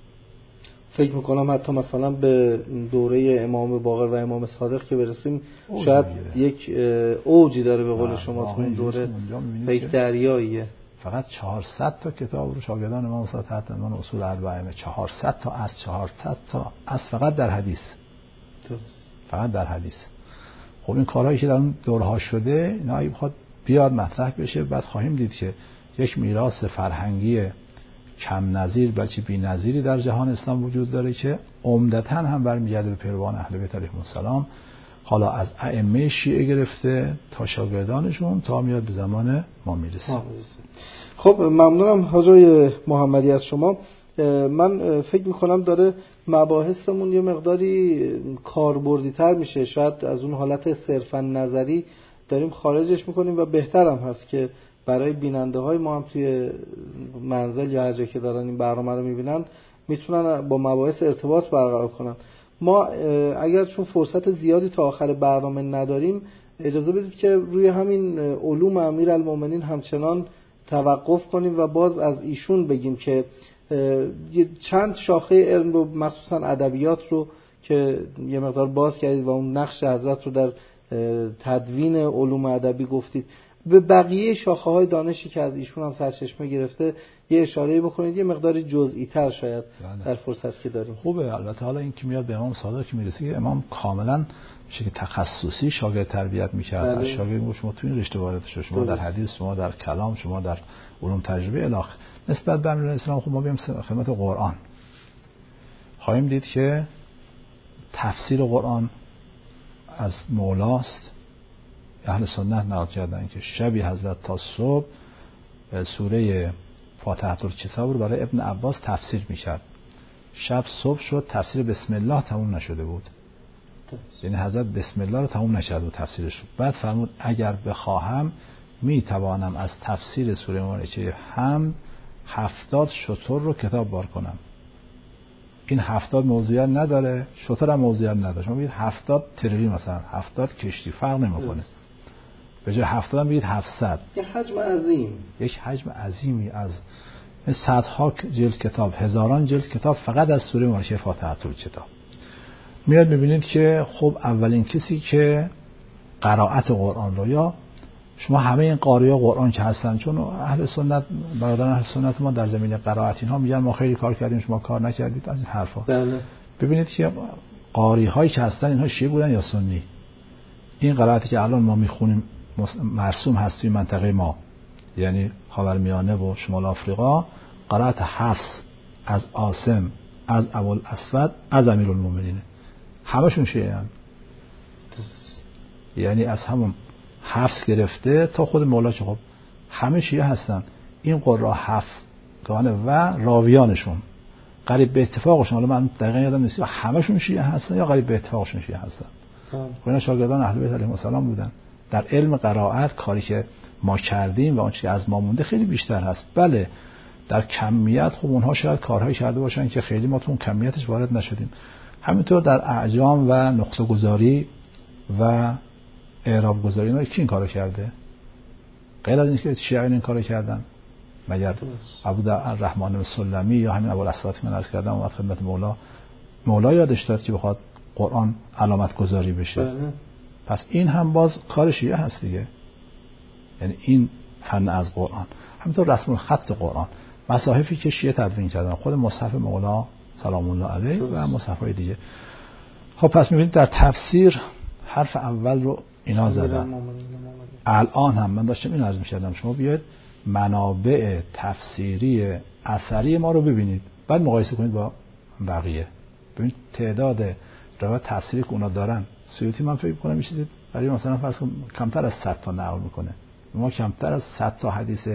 فکر میکنم حتی مثلا به دوره امام باقر و امام صادق که برسیم شاید میگیره. یک اوجی داره به قول شما تو این دوره یک دریاییه. فقط چهارصد تا کتاب رو شاگردان امام صادق تحت عنوان اصول اربعه، چهارصد تا از چهارصد تا از فقط در حدیث، درست. فقط در حدیث. خب این کارهایی که در اون دورها شده اینا اگه بخواد بیاد مطرح بشه. بعد خواهیم دید که یک میراث فرهنگی کم نظیر بلکه بی نظیری در جهان اسلام وجود داره که عمدتاً هم برمیگرده به پیروان اهل بیت علیهم السلام، حالا از ائمه شیعه گرفته تا شاگردانشون تا میاد به زمان ما میرسه. خب ممنونم حاجی محمدی از شما. من فکر میکنم داره مباحثمون یه مقداری کاربردی تر میشه، شاید از اون حالت صرفا نظری داریم خارجش میکنیم و بهترم هست که برای بیننده های ما هم توی منزل یا هر جایی که دارن این برنامه رو میبینن میتونن با مباحث ارتباط برقرار کنن. ما اگر چون فرصت زیادی تا آخر برنامه نداریم اجازه بدید که روی همین علوم امیرالمومنین همچنان توقف کنیم و باز از ایشون بگیم که چند شاخه علم رو مخصوصا ادبیات رو که یه مقدار باز کردید و اون نقش حضرت رو در تدوین علوم ادبی گفتید، به بقیه شاخه های دانشی که از ایشون هم سرچشمه گرفته یه اشاره بکنید، یه مقداری جزئی تر شاید در فرصت که داریم. خوبه. البته حالا این که میاد به امام صادق که میرسه که امام کاملا شکل تخصصی شاگرد تربیت میکرد. از شاگرد شما تو این رشته وارد شد، شما در حدیث، شما در کلام، شما در علوم تجربه الاخ. نسبت به امیر اسلام خب ما بیام خدمت قرآن خواهیم دید که تفسیر قرآن از مولاست. اهل سنت نقل کردن که شبی حضرت تا صبح سوره فاتحه الکتاب رو برای ابن عباس تفسیر میکرد. شب صبح شد تفسیر بسم الله تموم نشده بود، یعنی حضرت بسم الله رو تموم نشده بود تفسیرش. بعد فرمود اگر بخواهم میتوانم از تفسیر سوره مبارکه حمد هفتاد شتر رو کتاب بار کنم. این هفتاد موضوعیت نداره، شتر هم موضوعیت نداره. شما بگید هفتاد تریلی مثلا هفتاد کشتی فرق نمیکنه، به جای هفتاد هم بگید هفتصد. یک حجم عظیم، یک حجم عظیمی از صدها جلد کتاب، هزاران جلد کتاب فقط از سوره مبارکه فاتحه الکتاب. میاد میبینید که خب اولین کسی که قرائت قرآن رو، یا شما همه این قاری‌ها قرآن که هستن، چون اهل سنت برادران اهل سنت ما در زمینه قرائت اینها میگن ما خیلی کار کردیم شما کار نکردید، از این حرفا. بله. ببینید که قاری‌هایی که هستن اینها شیعه بودن یا سنی؟ این قرائتی که الان ما میخونیم مرسوم هست توی منطقه ما، یعنی خاورمیانه و شمال آفریقا، قرائت حفص از عاصم از ابوالاسود از امیرالمومنین، همشون شیعه ان. یعنی از همون حفص گرفته تا خود مولا که خب همه شیعه هستن. این قرا حفص گانه و راویانشون قریب به اتفاقشون، حالا من دقیقاً یادم نیست همشون شیعه هستن یا قریب به اتفاقشون شیعه هستن. خب اینا شاگردان اهل بیت علیهم السلام بودن. در علم قرائت کاری که ما کردیم و اون چیزی که از ما مونده خیلی بیشتر هست. بله در کمیت خب اونها شاید کارهایی کرده باشن که خیلی ما تو اون کمیتش وارد نشدیم. همینطور در اعجام و نقطه گذاری و اعراب گذاری اینا کی این کارو کرده؟ غیر از اینکه شیعه این کارو کردن، مگر عبدالرحمن السلمی یا همین ابوالاسود من عرض کردم اومد خدمت مولا، مولا یادش داد که بخواد قرآن علامت گذاری بشه. بله. پس این هم باز کار شیعه هست دیگه، یعنی این فن از قرآن. همینطور رسم الخط قرآن، مصاحفی که شیعه تدوین کردن، خود مصحف مولا سلام الله علیه و مصحف‌های دیگه. خب پس می‌بینید در تفسیر حرف اول رو اینا زدن. الان هم من داشتم این عرض می‌کردم شما بیاید منابع تفسیری اثری ما رو ببینید، بعد مقایسه کنید با بقیه، ببینید تعداد روایت تفسیری که اونا دارن. سیوطی من فکر می‌کنم میشه برای مثلا فرض کن کمتر از صد تا نقل میکنه، ما کمتر از صد تا حدیث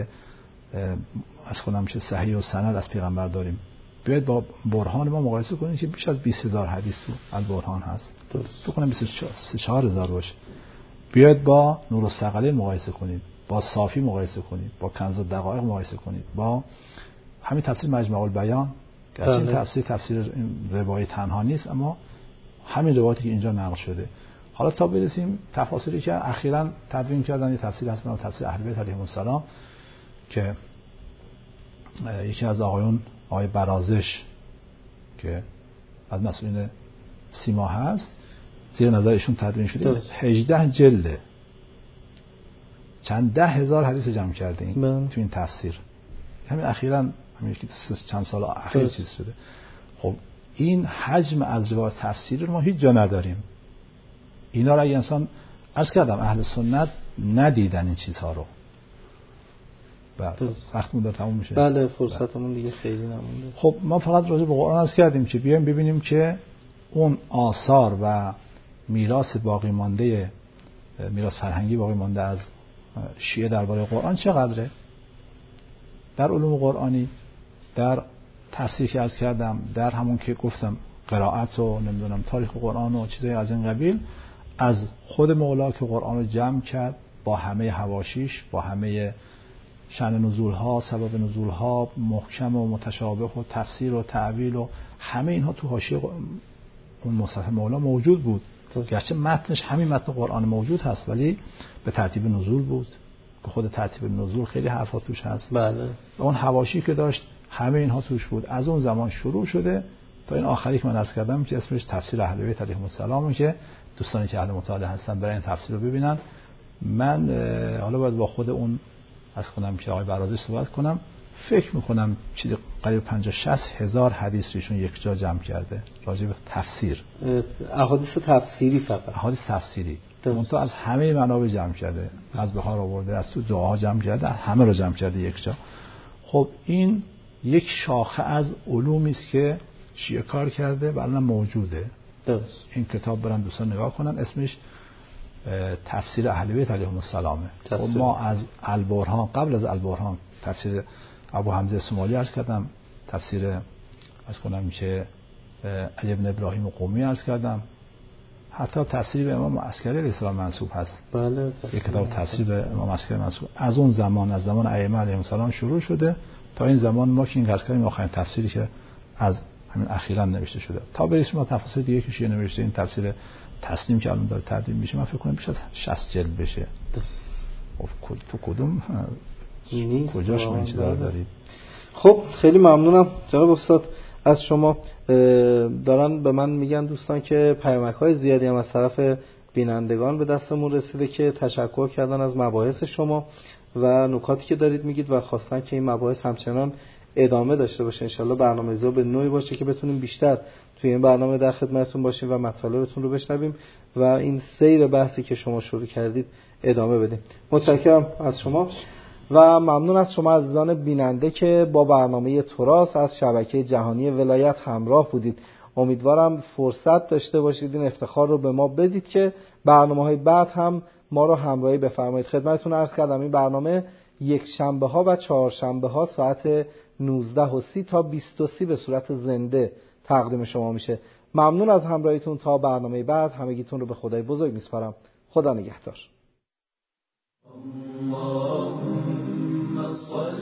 از کنم میشه صحیح و سند از پیغمبر داریم. بیاید با برهان ما مقایسه کنید که بیش از بیست هزار حدیث تو البرهان هست، فکر کنم بیست و چهار هزار باشه. بیاید با نور الثقلین مقایسه کنید، با صافی مقایسه کنید، با کنز الدقایق مقایسه کنید، با همین تفسیر مجمع البیان که این تفسیر تفسیر روایی تنها نیست، اما همین روایتی که اینجا نقل شده. حالا تا برسیم تفاسیری که اخیراً تدوین کردن، یه تفسیر هست به نام تفسیر اهل بیت علیهم السلام که یکی از آقایون آقای برازش که از مسئولین سیما هست زیر نظر ایشون تدوین شده، هجده جلده، چند ده هزار حدیث جمع کرده این تو این تفسیر. همین اخیراً همین چند سال اخیر چیز شده. خب این حجم از روایت تفسیری رو ما هیچ جا نداریم. اینا را اگه انسان عرض کردم اهل سنت ندیدن این چیزها رو. بله وقتمون داره تموم میشه. بله فرصتمون دیگه خیلی نمونده. خب ما فقط راجع به قرآن عرض کردیم که بیایم ببینیم که اون آثار و میراث باقی مانده، میراث فرهنگی باقی مانده از شیعه درباره قرآن چقدره. در علوم قرآنی، در تفسیر که عرض کردم، در همون که گفتم قرائت و نمیدونم تاریخ قرآن و چیزای از این قبیل، از خود مولا که قرآن رو جمع کرد با همه حواشیش، با همه شأن نزول‌ها، سبب نزول‌ها، محکم و متشابه و تفسیر و تعویل و همه اینها تو حاشیه اون مصحف مولا موجود بود. گرچه متنش همین متن قرآن موجود هست ولی به ترتیب نزول بود که خود ترتیب نزول خیلی حرفا توش هست. بله. اون حواشی که داشت همه اینها توش بود. از اون زمان شروع شده تا این آخری که من عرض کردم که اسمش تفسیر اهل بیت علیهم السلام، که دوستانی که اهل مطالعه هستن برای این تفسیر رو ببینن. من حالا باید با خود اون از کنم که آقای برازی صحبت کنم. فکر میکنم چیزی قریب پنجاه شصت هزار حدیث ایشون یک جا جمع کرده راجع به تفسیر، احادیث تفسیری، فقط احادیث تفسیری. اون تو از همه منابع جمع کرده، از بخار آورده، از تو دعاها جمع کرده، همه رو جمع کرده یک جا. خب این یک شاخه از علومی است که شیعه کار کرده و الان موجوده. درست. این کتاب برن دوستان نگاه کنن، اسمش تفسیر اهل بیت علیهم السلام. و ما از البرهان، قبل از البرهان تفسیر ابو حمزه سومالی عرض کردم، تفسیر از کنم میشه علی بن ابراهیم قمی عرض کردم، حتی تفسیر به امام عسکری علیه السلام منسوب هست. بله. یک کتاب تفسیر به امام عسکری منسوب. از اون زمان، از زمان ائمه علیهم السلام شروع شده تا این زمان ما که این عرض کردیم آخرین تفسیری که از همین اخیراً نوشته شده. تا برسیم ما تفاسیر دیگه که شیعه نوشته، این تفسیر تسلیم که الان داره تدوین میشه من فکر کنم بیش از شصت جلد بشه. خب تو کدوم کجاش ما این چیزا رو دارید؟ خب خیلی ممنونم جناب استاد از شما. دارن به من میگن دوستان که پیامک‌های زیادی هم از طرف بینندگان به دستمون رسیده که تشکر کردن از مباحث شما و نکاتی که دارید میگید و خواستن که این مباحث همچنان ادامه داشته باشه. انشالله برنامه‌ریزی به نوعی باشه که بتونیم بیشتر توی این برنامه در خدمتتون باشیم و مطالبتون رو بشنویم و این سیر بحثی که شما شروع کردید ادامه بدیم. متشکرم از شما و ممنون از شما عزیزان بیننده که با برنامه تراث از شبکه جهانی ولایت همراه بودید. امیدوارم فرصت داشته باشید این افتخار رو به ما بدید که برنامه‌های بعد هم ما رو همراهی بفرمایید. خدمتتون عرض کردم این برنامه یک شنبه ها و چهار شنبه ها ساعت نوزده و سی تا بیست و سی به صورت زنده تقدیم شما میشه. ممنون از همراهیتون. تا برنامه بعد همگیتون رو به خدای بزرگ میسپارم. خدا نگهدار. اللهم صل